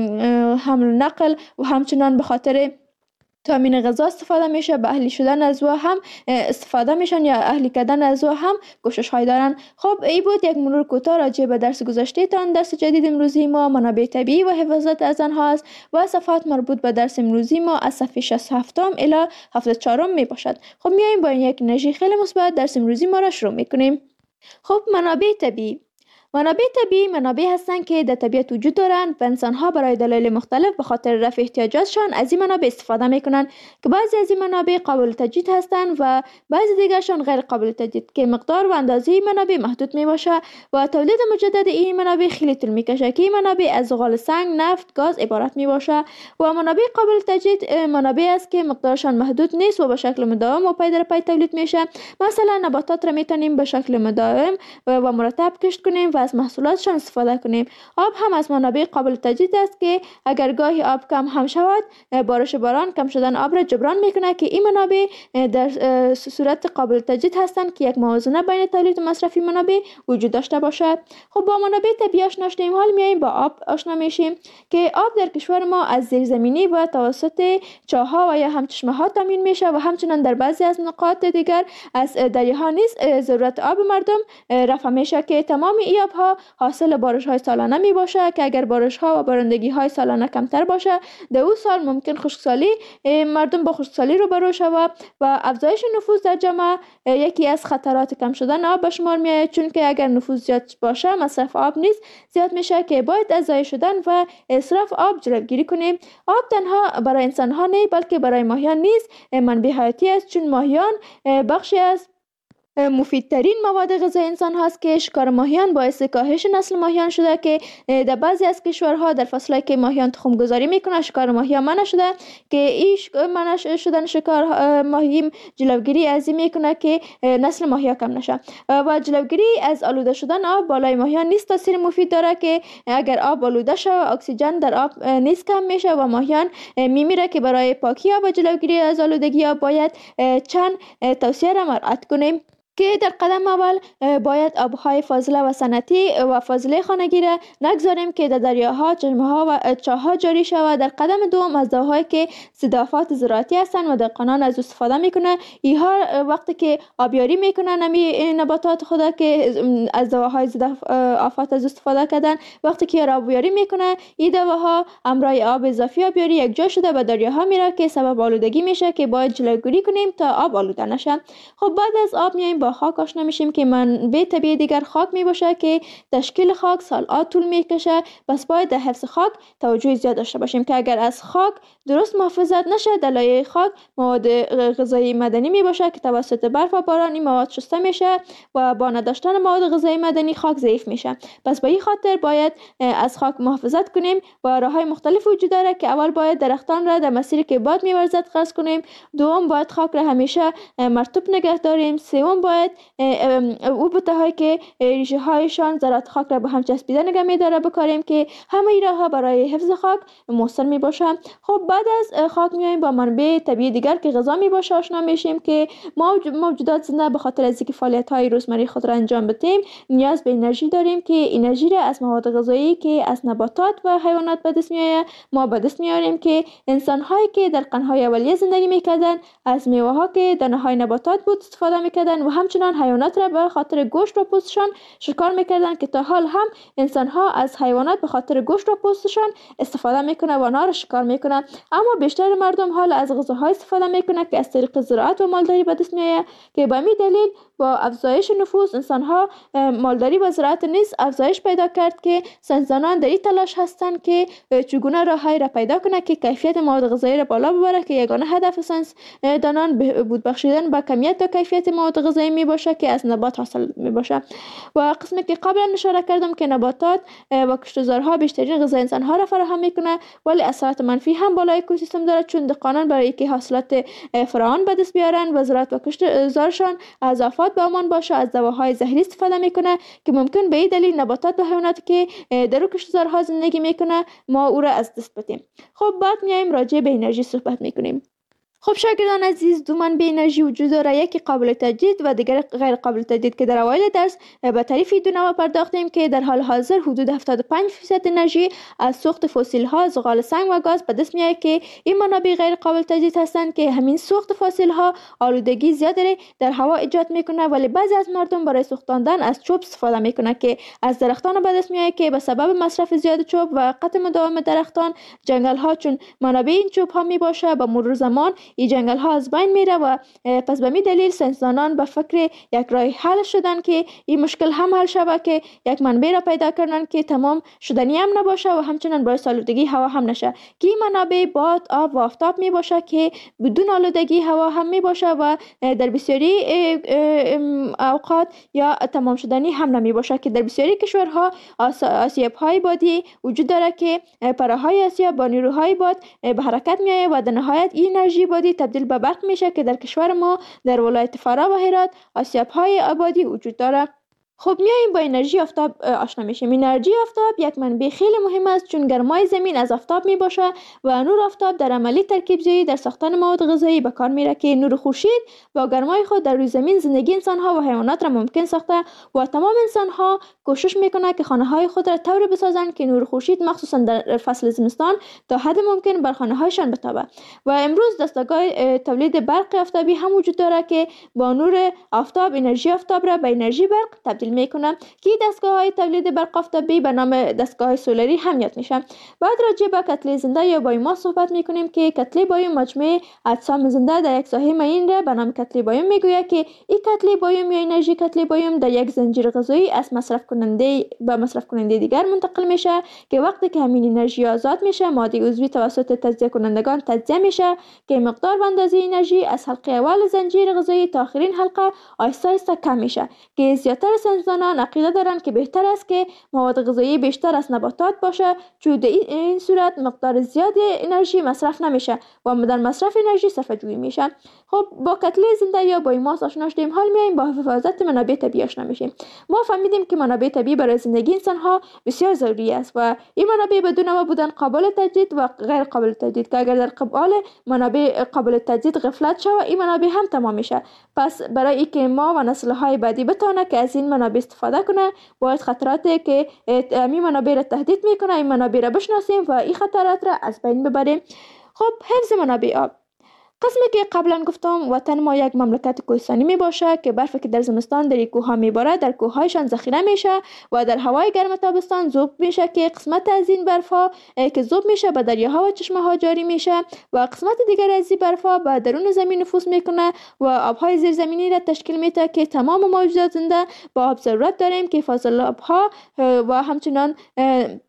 حمل نقل و همچنین به خاطر تامین غذا استفاده میشه به اهلی شدن از او هم استفاده میشن یا اهلی کردن از او هم کوشش های دارن. خب این بود یک مرور کوتاه راجع به درس گذشته تان. درس جدید امروزی ما منابع طبیعی و حفاظت از آنها است و صفحات مربوط به درس امروزی ما از صفحه شصت و هفت الی هفتاد و چهار می باشد. خب میایم با یک انرژی خیلی مثبت درس امروزی ما را شروع میکنیم. خب منابع طبیعی منابع طبیعی منابع هستند که در طبیعت وجود دارند و انسان‌ها برای دلایل مختلف به خاطر رفع احتیاجاتشان از این منابع استفاده می‌کنند که بعضی از این منابع قابل تجدید هستند و بعضی دیگرشان غیر قابل تجدید که مقدار و اندازه این منابع محدود میباشه و تولید مجدد این منابع خیلی طول میکشه که این منابع از زغال سنگ، نفت، گاز عبارت میباشه و منابع قابل تجدید منابع است که مقدارشان محدود نیست و به شکل مداوم و پی در پی تولید میشه. مثلا نباتات را میتونیم به شکل مداوم و مرتب کشت کنیم و از محصولاتشان استفاده کنیم. آب هم از منابع قابل تجدید است که اگر گاهی آب کم هم شود، بارش باران کم شدن آب را جبران میکنه که این منابع در صورت قابل تجدید هستند که یک موازنه بین تولید و مصرف منابع وجود داشته باشد. خب با منابع طبیعی آشنا شدیم، حال میایم با آب آشنا میشیم که آب در کشور ما از زیرزمینی و توسط چاه‌ها و یا هم چشمه‌ها تامین میشه و همچنین در بعضی از نقاط دیگر از دریاها نیز ضرورت آب مردم رفع میشه که تمام این آبها حاصل بارش های سالانه می باشه که اگر بارش ها و بارندگی های سالانه کمتر باشه در اون سال ممکن خشکسالی مردم با خشکسالی روبرو شود و افزایش نفوذ در جامعه یکی از خطرات کم شدن آب به شمار می آید، چون که اگر نفوذ زیاد باشه مصرف آب نیز زیاد میشه که باید از ضایع شدن و اسراف آب جلوگیری کنیم. آب تنها برای انسان ها نه بلکه برای ماهیان نیز منبع حیاتی است، چون ماهیان بخشی از مفیدترین مواد غذایی انسان هاست که شکار ماهیان باعث کاهش نسل ماهیان شده که در بعضی از کشورها در فصلی که ماهیان تخم گذاری میکنه شکار ماهیان منع شده که این منع شدن شکار ماهی جلوگیری از این میکنه که نسل ماهیان کم نشه و جلوگیری از آلوده شدن آب بالای ماهیان نیز تاثیر مفید داره که اگر آب آلوده شه اکسیژن در آب نیز کم میشه و ماهیان میمیره که برای پاکی آب و جلوگیری از آلودگی آب باید چند توصیه را مراعات کنیم که در قدم اول باید آبهای فاضله و صنعتی و فاضله خانگی را نگذاریم که در دریاها، چشمه‌ها و چاه‌ها جاری شود. در قدم دوم از داهایی که ضدآفات زراعتی هستند و دهقانان از استفاده میکنه، اینها وقتی که آبیاری میکنن نمی نباتات خود که از دواهای ضدآفات از استفاده کردن، وقتی که آبیاری میکنه این دواها همراه آب اضافی آبیاری یک جا شده به دریاها میره که سبب آلودگی میشه که باید جلوگیری کنیم تا آب آلوده نشه. خب بعد از آب میایم با خاک آشنا میشیم که منبع طبیعی دیگر خاک می باشه که تشکیل خاک سال‌ها طول میکشه، پس باید در حفظ خاک توجه زیاد داشته باشیم که اگر از خاک درست محافظت نشه در لایه خاک مواد غذایی معدنی می باشه که توسط برف و باران این مواد شسته میشه و با نداشتن مواد غذایی معدنی خاک ضعیف میشه. پس به این خاطر باید از خاک محافظت کنیم و راههای مختلف وجود داره که اول باید درختان را در مسیری که باد می‌ورزد قطع کنیم، دوم باید خاک را همیشه مرطوب نگه داریم، سوم باید باید او بوته که ریشه هایشان ذرات خاک را به هم چسبیده نگه می‌داره بکاریم که همه این راه‌ها برای حفظ خاک موثر می باشه. خب بعد از خاک میایم با منابع طبیعی دیگر که غذا می باشه آشنا میشیم که ما موجودات زنده به خاطر از اینکه فعالیت‌های روزمره خود را انجام بدیم نیاز به انرژی داریم که انرژی را از مواد غذایی که از نباتات و حیوانات به دست میآید ما به دست میاریم که انسان‌هایی که در قرن‌های اولیه زندگی می‌کردند از میوه‌ها که دانه‌های نباتات بود استفاده می‌کردند و همچنان حیوانات را به خاطر گوشت و پوستشان شکار می‌کردند که تا حال هم انسان‌ها از حیوانات به خاطر گوشت و پوستشان استفاده می‌کنند و آنها را شکار می‌کنند. اما بیشتر مردم حال از غذاهای استفاده می‌کنند که از طریق زراعت و مالداری به دست می‌آید که به همین دلیل با افزایش نفوس انسان‌ها مالداری و زراعت نیز افزایش پیدا کرد که ساینسدانان در این تلاش هستند که چگونه راه‌هایی را پیدا کنند که کیفیت مواد غذایی را بالا ببرد که یگانه هدف ساینسدانان بهبود بخشیدن به کمیت و کیفیت مواد غذایی می باشه که از نبات حاصل می باشه. و قسمی که قبلا اشاره کردم که نباتات و کشتزارها بیشترین غذای انسان‌ها را فراهم می‌کنه ولی اثرات منفی هم بالای اکوسیستم داره چون دهقانان برای اینکه حاصلات فراوان به دست بیارن و زراعت و کشتزارشان از آفات به امان باشه از دواهای زهری استفاده میکنه که ممکن به این دلیل نباتات و حیواناتی که در کشتزارها زندگی میکنه ما او را از دست بدیم. خب بعد میایم راجع به انرژی صحبت میکنیم. خب شاگردان عزیز دو منبع انرژی وجود داره یکی قابل تجدید و دیگر غیر قابل تجدید که در اوایل درس به تعریف دو نوع پرداختیم که در حال حاضر حدود هفتاد و پنج درصد انرژی از سوخت فسیل ها زغال سنگ و گاز به دست میاد که این منابع غیر قابل تجدید هستند که همین سوخت فسیل ها آلودگی زیادی در هوا ایجاد میکنه ولی بعضی از مردم برای سوختاندن از چوب استفاده میکنه که از درختان به دست میاد که به سبب مصرف زیاد چوب و قطع مداوم درختان جنگل ها چون منابع این چوب ها می باشه به مرور زمان این جنگل ها از بین میره و پس به می دلیل ساینسدانان به فکر یک راه حل شدن که این مشکل هم حل شود که یک منبع را پیدا کردن که تمام شدنی هم نباشه و همچنین باعث آلودگی هوا هم نشه که این منابع باد آب و آفتاب می باشه که بدون آلودگی هوا هم می باشه و در بسیاری اوقات یا تمام شدنی هم نمی باشه که در بسیاری کشورها آسیاب های بادی وجود داره که پرههای آسیاب با نیروهای باد به حرکت می آید و در نهایت این انرژی بادی تبدیل به برق میشه که در کشور ما در ولایت فرا و هرات آسیاب های آبادی وجود داره. خب میایم با انرژی آفتاب آشنا میشیم. انرژی آفتاب یک منبع خیلی مهم است چون گرمای زمین از آفتاب می باشه و نور آفتاب در عملی ترکیب زایی در ساختن مواد غذایی به کار میره که نور خورشید با گرمای خود در روی زمین زندگی انسان ها و حیوانات را ممکن ساخته و تمام انسان ها کوشش میکنه که خانه های خود را طوری بسازند که نور خورشید مخصوصا در فصل زمستان تا حد ممکن بر خانه هایشان بتابه. و امروز دستگاه تولید برق آفتابی هم وجود داره که با نور آفتاب انرژی آفتاب را به انرژی برق تبدیل میکنه که دستگاه های تولید برق آفتابی به نام دستگاه سولری هم یاد میشه. بعد راجع به کتله زنده یا بایوماس صحبت میکنیم که کتله بایوم مجموعه اجسام زنده در یک ساحه معین را به نام کتله بایوم میگوید که این کتله بایوم یا انرژی کتله بایوم در یک زنجیر غذایی از مصرف کننده به مصرف کننده دیگر منتقل میشه که وقتی که همین انرژی آزاد میشه ماده عضوی توسط تجزیه کنندگان تجزیه میشه که مقدار و اندازه انرژی از حلقه اول زنجیر غذایی تا آخرین حلقه آهسته آهسته کم میشه که زیاتر ساینسدانان عقیده دارند که بهتر است که مواد غذایی بیشتر از نباتات باشه چون در این صورت مقدار زیاد انرژی مصرف نمیشه و در مصرف انرژی صرفه جویی میشه. خب با کتله زنده یا بایوماس آشنا شدیم حال میایم با حفاظت منابع طبیعی آشنا میشیم. ما فهمیدیم که منابع طبیعی برای زندگی انسان ها بسیار ضروری است و این منابع بدون ما بودن قابل تجدید و غیر قابل تجدید که اگر در قبال منابع قابل تجدید غفلت شود این منابع هم تمام میشه. پس برای اینکه ما و نسل های بعدی بتونه که از این منابع استفاده کنه باید خطراتی که این منابع را تهدید میکنه این منابع را بشناسیم و این خطرات را از بین ببریم. خب حفظ منابع آب قسمی که قبلا گفتم وطن ما یک مملکت کوهستانی می باشه که برفی که در زمستان در کوه ها می باره در کوه هایشان ذخیره میشه و در هوای گرم تابستان ذوب میشه که قسمت از این برف ها که ذوب میشه به دریاها و چشمه ها جاری میشه و قسمت دیگر از این برف ها به درون زمین نفوذ میکنه و آبهای زیرزمینی را تشکیل میده که تمام موجودات زنده با آب ضرورت داریم که فاضلاب ها و همچنان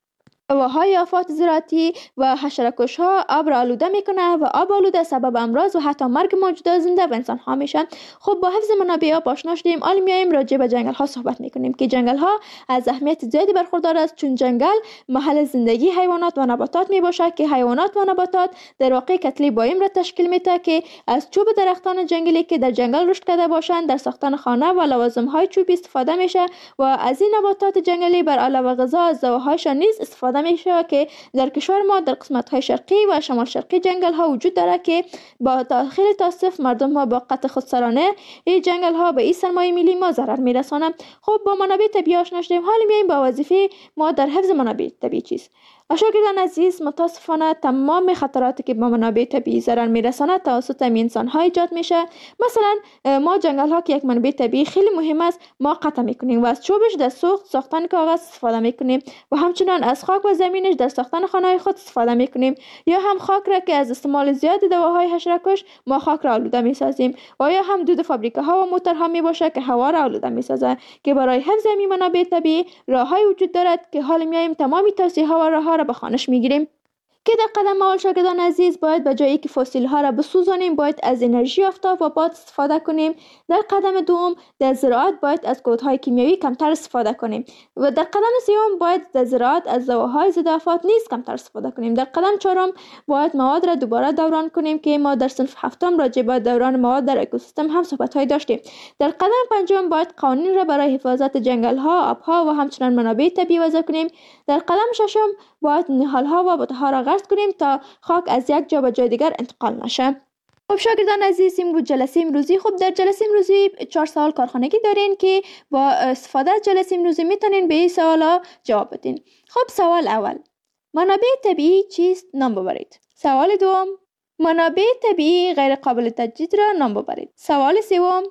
هواهای آفات زراعتی و حشره‌کش‌ها آب را آلوده میکنه و آب آلوده سبب امراض و حتی مرگ موجودات زنده و انسان ها میشه. خب با حفظ منابع آب آشنا شدیم، حالا میایم راجع به جنگل ها صحبت میکنیم که جنگل ها از اهمیت زیادی برخوردار است، چون جنگل محل زندگی حیوانات و نباتات میباشد که حیوانات و نباتات در واقع کتله بایم را تشکیل میده که از چوب درختان جنگلی که در جنگل رشد کرده باشند در ساختن خانه و لوازم های چوبی استفاده میشه و از این نباتات جنگلی بر علاوه غذا از زوهایشان نیز استفاده میشه که در کشور ما در قسمت های شرقی و شمال شرقی جنگل ها وجود داره که با تأخیر تاسف مردم ها با قطع خودسرانه این جنگل ها به این سرمایه ملی ما ضرر میرسانند. خب با منابع طبیعی آشنا شدیم، حالا میایم با وظیفه ما در حفظ منابع طبیعی چیست. شاگردان عزیز، متاسفانه تمام خطراتی که با منابع طبیعی ضرر میرساند توسط انسان ها ایجاد میشه. مثلا ما جنگل ها که یک منبع طبیعی خیلی مهم است ما قطع میکنیم و از چوبش در سوخت ساختن کاغذ استفاده میکنیم و همچنان از خاک و زمینش در ساختن خانه خود استفاده میکنیم، یا هم خاک را که از استعمال زیاد دواهای حشره‌کش ما خاک را آلوده میسازیم، و یا هم دود فابریکه ها و موتورها میباشه که هوا را آلوده میسازه. که برای حفظ این منابع طبیعی راههای وجود دارد که حالا میایم تمامی توصیه ها و راهها را به خوانش میگیریم. که در قدم اول شاگردان عزیز باید به جایی که فسیل ها را بسوزانیم باید از انرژی آفتاب و باد استفاده کنیم. در قدم دوم در زراعت باید از کودهای کیمیایی کمتر استفاده کنیم و در قدم سوم باید در زراعت از دواهای ضد آفات نیز کمتر استفاده کنیم. در قدم چهارم باید مواد را دوباره دوران کنیم که ما در صنف هفتم راجع به دوران مواد در اکوسیستم هم صحبت های داشتیم. در قدم پنجم باید قوانین را برای حفاظت جنگل ها، آبها و همچنین منابع طبیعی وضع کنیم. در قدم ششم باید نهالها و بوته‌ها را غرس کنیم تا خاک از یک جا به جای دیگر انتقال نشه. خب شاگردان عزیز، این بود جلسه امروزی. خب در جلسه امروزی چهار سوال کارخانگی دارین که با استفاده از جلسه امروزی میتونین به این سوالا جواب بدین. خب سوال اول، منابع طبیعی چیست؟ نام ببرید. سوال دوم، منابع طبیعی غیر قابل تجدید را نام ببرید. سوال سوم،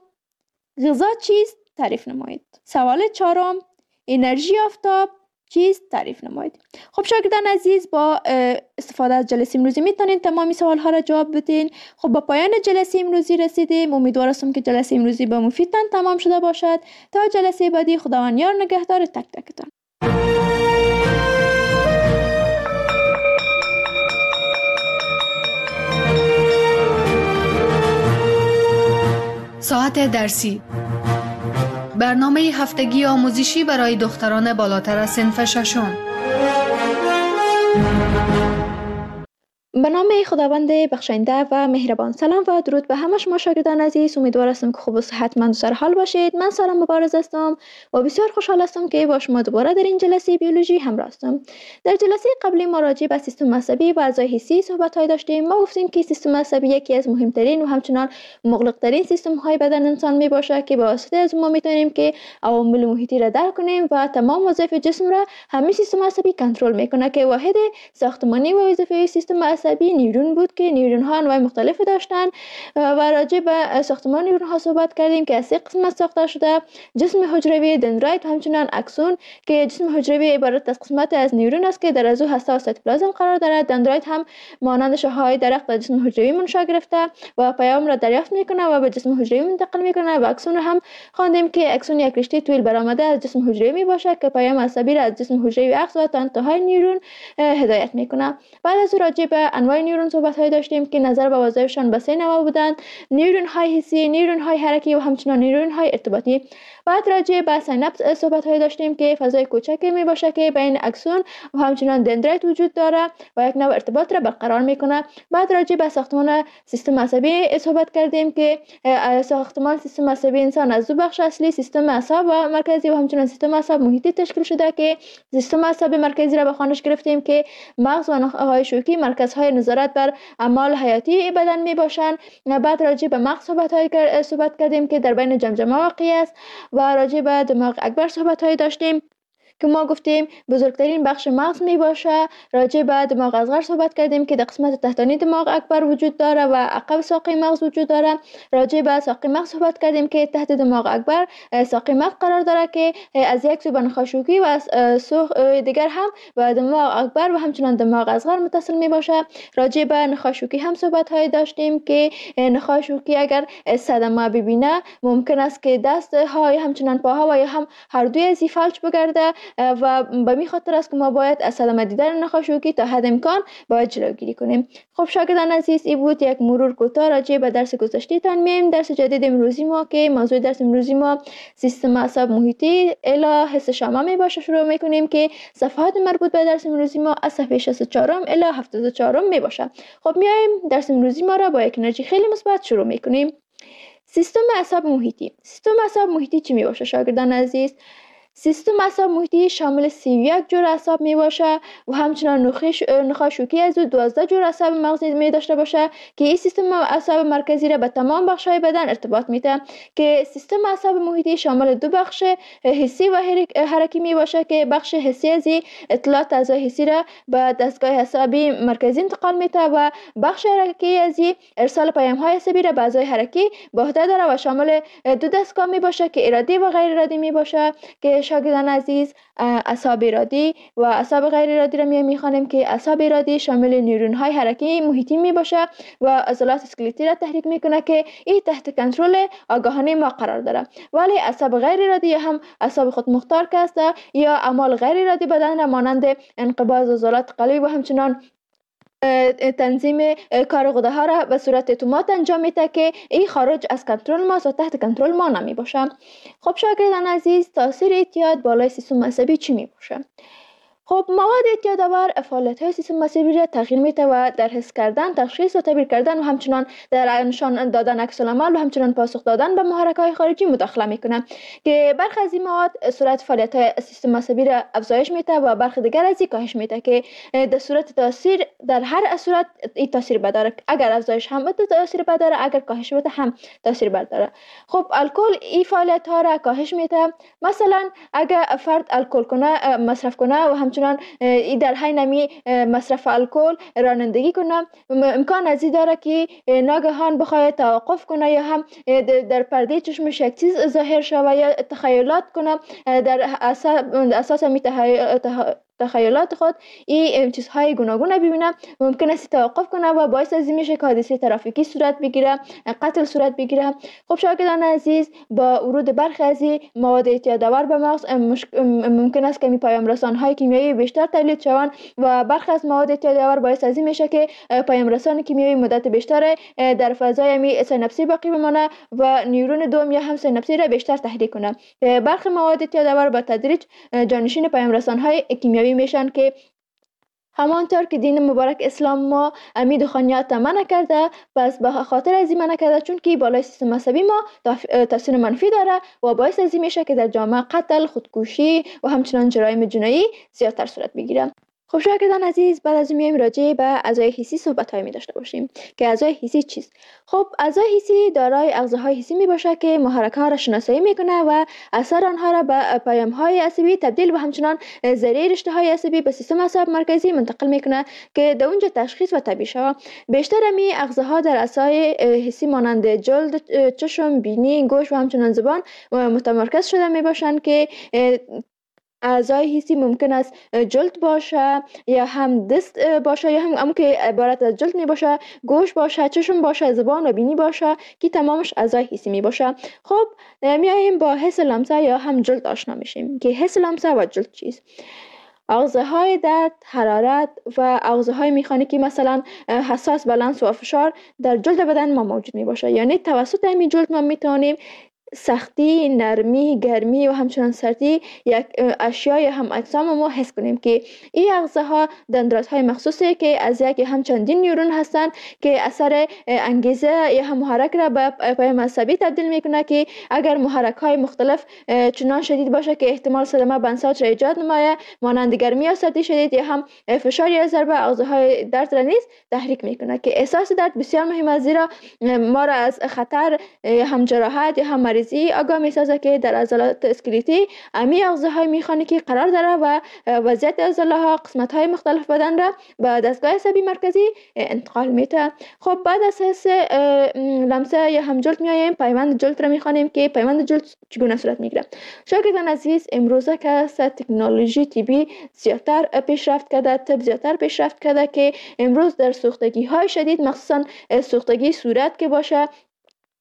غذا چیست؟ تعریف نمایید. سوال چهارم، انرژی آفتاب چیست؟ تعریف نمایید. خب شاگردان عزیز، با استفاده از جلسه امروزی میتونین تمامی سوال ها را جواب بدین. خب با پایان جلسه امروزی رسیدیم. امیدوار هستم که جلسه امروزی به مفیدتان تمام شده باشد. تا جلسه بعدی، خداوند یار نگهدار تک تکتان. ساعت درسی، برنامه هفتگی آموزشی برای دختران بالاتر از صنف ششم. به نام خداوند بخشنده و مهربان. سلام و درود به همه شما شاگردان عزیز. امیدوار هستم که خوب و صحتمند و سرحال باشید. من سارا مبارز هستم و بسیار خوشحال هستم که با شما دوباره در این جلسه بیولوژی همراه هستم. در جلسه قبلی ما راجع به سیستم عصبی و اعضای حسی صحبت های داشتیم. ما گفتیم که سیستم عصبی یکی از مهمترین و همچنان مغلق‌ترین سیستم های بدن انسان می باشه که با واسطه از ما میتونیم که عوامل محیطی را درک کنیم و تمام وظایف جسم را همین سیستم عصبی کنترل میکنه که واحد ساختمانی و وظیفه سیستم عصبی نیورون بود که نیورون ها انواع مختلفی داشتن و راجع به ساختمان نیورون ها صحبت کردیم که از سه قسمت ساخته شده: جسم حجروی، دندرایت و همچنین اکسون. که جسم حجروی عبارت از قسمت از نیورون است که در ازو هسته و سایتوپلازم قرار دارد. دندرایت هم مانند شاخه‌های درخت در جسم حجروی منشأ گرفته و پیام را دریافت میکنه و به جسم حجروی منتقل میکنه. و اکسون هم خواندیم که اکسون یک رشته طویل برآمده از جسم حجروی می باشه که پیام عصبی را از جسم حجروی اخذ و تا انتهای نیورون هدایت میکنه. بعد از راجع به انواع نیورون صحبت های داشتیم که نظر به وظایفشان به سه نوع بودند: نیورون های حسی، نیورون های حرکی و همچنین نیورون های ارتباطی. بعد راجع به سیناپس صحبت های داشتیم که فضای کوچکی می باشه که بین اکسون و همچنین دندرایت وجود داره و یک نوع ارتباط را برقرار میکنه. بعد راجع به ساختمان سیستم عصبی صحبت کردیم که ساختمان سیستم عصبی انسان از دو بخش اصلی: سیستم اعصاب و مرکزی و همچنین سیستم اعصاب محیطی تشکیل شده که سیستم عصبی مرکزی را به خوانش گرفتیم که مغز و نخاع شوکی مرکزهای نظارت بر اعمال حیاتی بدن می باشند. بعد راجع به مغز صحبت های صحبت کردیم که در بین جمجمه واقع است و راجع به دماغ اکبر صحبت های داشتیم که ما گفتیم بزرگترین بخش مغز می باشه. راجع به دماغ اصغر صحبت کردیم که در قسمت تحتانی دماغ اکبر وجود داره و عقب ساقه مغز وجود داره. راجع به ساقه مغز صحبت کردیم که تحت دماغ اکبر ساقه مغز قرار داره که از یک سو به نخاع شوکی و از سو دیگر هم به دماغ اکبر و همچنان دماغ اصغر متصل می باشه. راجع به نخاع شوکی هم صحبت های داشتیم که نخاع شوکی اگر صدمه ببینه ممکن است که دست های همچنان پاها و یا هم هر دوی از فلج بگرده و به می خاطر است که ما باید از صدمه دیدن نخاشوکی تا حد امکان باید جلوگیری کنیم. خب شاگردان عزیز، این بود یک مرور کوتاه راجع به درس گذشته تان. میایم درس جدید امروزی ما که موضوع درس امروزی ما سیستم اعصاب محیطی الی حس شامه می باشه. شروع میکنیم که صفحات مربوط به درس امروزی ما از صفحه شصت و چهار الی هفتاد و چهار می باشه. خب میایم درس امروزی ما را با یک انرژی خیلی مثبت شروع میکنیم. سیستم اعصاب محیطی. سیستم اعصاب محیطی چی می باشه شاگردان عزیز؟ سیستم اعصاب محیطی شامل سی و یک جور اعصاب می باشه و همچنان نخاع شوکی از او دوازده جور اعصاب مغزی می داشته باشه که این سیستم اعصاب مرکزی را به تمام بخش‌های بدن ارتباط میده که سیستم اعصاب محیطی شامل دو بخش حسی و حرکی می باشه که بخش حسی از اطلاعات اعضای حسی را به دستگاه عصبی مرکزی انتقال میده و بخش حرکی از ارسال پیام‌های عصبی را به اعضای حرکی به عهده داره و شامل دو دستگاه می باشه که ارادی و غیر ارادی می باشه که شاگردان عزیز اعصاب ارادی و اعصاب غیر ارادی را می میخوانیم که اعصاب ارادی شامل نیورون های حرکی محیطی می باشه و عضلات اسکلتی را تحریک میکنه که این تحت کنترل آگاهانه ما قرار داره، ولی اعصاب غیر ارادی یا هم اعصاب خود مختار که است یا اعمال غیر ارادی بدن را مانند انقباض عضلات قلبی و همچنان تنظیم کار غده ها را به صورت اتومات انجام میده که این خارج از کنترل ما و تحت کنترل ما نمی باشه. خب شاگردان عزیز، تاثیر اعتیاد بالای سیستم عصبی چی می باشه؟ خب مواد اعتیادآور فعالیت های سیستم عصبی را تغییر میده و در حس کردن، تشخیص و تعبیر کردن و همچنان در نشان دادن عکس العمل و همچنان پاسخ دادن به محرک های خارجی مداخله میکنه که برخی از این مواد سرعت فعالیت های سیستم عصبی را افزایش میده و برخی دیگر از این کاهش میده که در صورت تاثیر در هر صورت این تاثیر بداره، اگر افزایش هم تاثیر بداره، اگر کاهش بده هم تاثیر بداره. خب الکل این فعالیت ها را کاهش میده. مثلا اگر فرد الکل کنه مصرف کنه و همچنان ای در حین نمی مصرف الکل رانندگی کنه، امکان از این داره که ناگهان بخواد توقف کنه یا هم در پرده چشمش یک چیز ظاهر شود یا تخیلات کنه در اساس می تخیلات خود این چیزهای گوناگون ببینه، ممکن است توقف کنه و باعث از این میشه که حادثه ترافیکی صورت بگیره، قتل صورت بگیره. خب شاگردان عزیز، با ورود برخی از مواد اعتیادآور به مغز ممکن است که می پیام رسان های کیمیایی بیشتر تولید شوند و برخی از مواد اعتیادآور باعث از این میشه که پیام رسان کیمیایی مدت بیشتر در فضای می سیناپسی باقی بمانه و نیورون دوم یا هم سیناپسی را بیشتر تحریک کنه. برخی مواد اعتیادآور با تدریج جانشین پیام رسان های کیمیایی میشن که همانطور که دین مبارک اسلام ما امید خانیات منع کرده، پس به خاطر از این منع کرده چون که بالای سیستم عصبی ما تاثیر منفی داره و باعث از این میشه که در جامعه قتل، خودکشی و همچنان جرایم جنایی زیادتر صورت بگیره. خب شاگردان عزیز، بعد از میایم راجع به اعضای حسی صحبت های می داشته باشیم که اعضای حسی چیست؟ خب اعضای حسی دارای اغزاهای حسی می باشه که محرک ها را شناسایی میکنه و اثر آنها را به پیام های عصبی تبدیل و همچنان ذریعه رشته های عصبی به سیستم اعصاب مرکزی منتقل میکنه که در اونجا تشخیص و تعبیر شود. بیشتر می اغزاها در اعضای حسی مانند جلد، چشم، بینی، گوش و همچنان زبان متمرکز شده می باشند که اعضای حسی ممکن است جلد باشه یا هم دست باشه یا هم همون که عبارت از جلد می باشه، گوش باشه، چشم باشه، زبان و بینی باشه که تمامش اعضای حسی می باشه. خب میایم با حس لمسه یا هم جلد آشنا میشیم که حس لمسه و جلد چیست. اغزاهای درد، حرارت و اغزاهای مکانیکی مثلا حساس به لمس و فشار در جلد بدن ما موجود می باشه، یعنی توسط همین جلد ما میتونیم سختی، نرمی، گرمی و همچنان سردی یک اشیای هم اجسام ما حس کنیم که این اغزاها دندانهای مخصوصی که از یک هم چندین نیورون هستند که اثر انگیزه یا هم محرک را به پیام عصبی تبدیل میکنه که اگر محرک های مختلف چنان شدید باشه که احتمال صدمه به انساج را ایجاد نمایه، مانند گرمی یا سردی شدید یا هم فشار یا ضربه، اغزاهای درد را نیز تحریک میکنه که احساس درد بسیار مهم است، زیرا ما را از خطر هم جراحت یا هم مریضی آگاه میسازه که در عضلات اسکلتی امی اغزاهای مکانیکی قرار داره و وضعیت عضله‌ها قسمت های مختلف بدن را به دستگاه عصبی مرکزی انتقال میده. خب بعد از حس لمسه یا هم جلد میایم پیوند جلد را میخوانیم که پیوند جلد چگونه صورت میگیره. شاگردان عزیز، امروزه که تکنولوژی طبی زیادتر پیشرفت کرده، طب زیادتر پیشرفت کرده که امروز در سوختگی های شدید، مخصوصا سوختگی صورت که باشه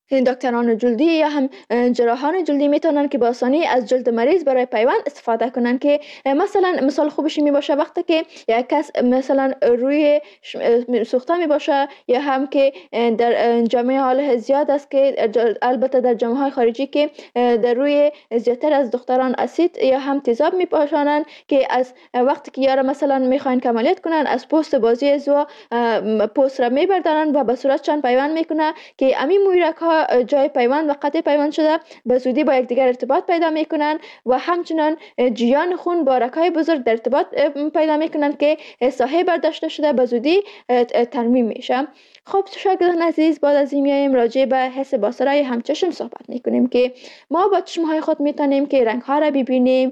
دکتران جلدی یا هم جراحان جلدی میتونن که با آسانی از جلد مریض برای پیوند استفاده کنن، که مثلا مثال خوبش می باشه وقتی که یک کس مثلا روی سوخته می باشه یا هم که در جامعه حال زیاد است که البته در جامعه های خارجی که در روی زیادتر از دختران اسید یا هم تیزاب می پاشانن که از وقتی که یارا مثلا میخواین عملیات کنن از پوست بازوی زو پوست را میبردارن و به صورتشان پیوند میکنه که امی مویرک ها جای پیوند و قطع پیوند شده به زودی با یکدیگر ارتباط پیدا میکنن و همچنان جریان خون با رگ‌های بزرگ در ارتباط پیدا میکنن که ساحه برداشته شده به زودی ترمیم میشه. خب شاگردان عزیز، بعد از این میایم راجع به حس بصری همچشم صحبت میکنیم که ما با چشمهای خود میتونیم که رنگ ها را ببینیم،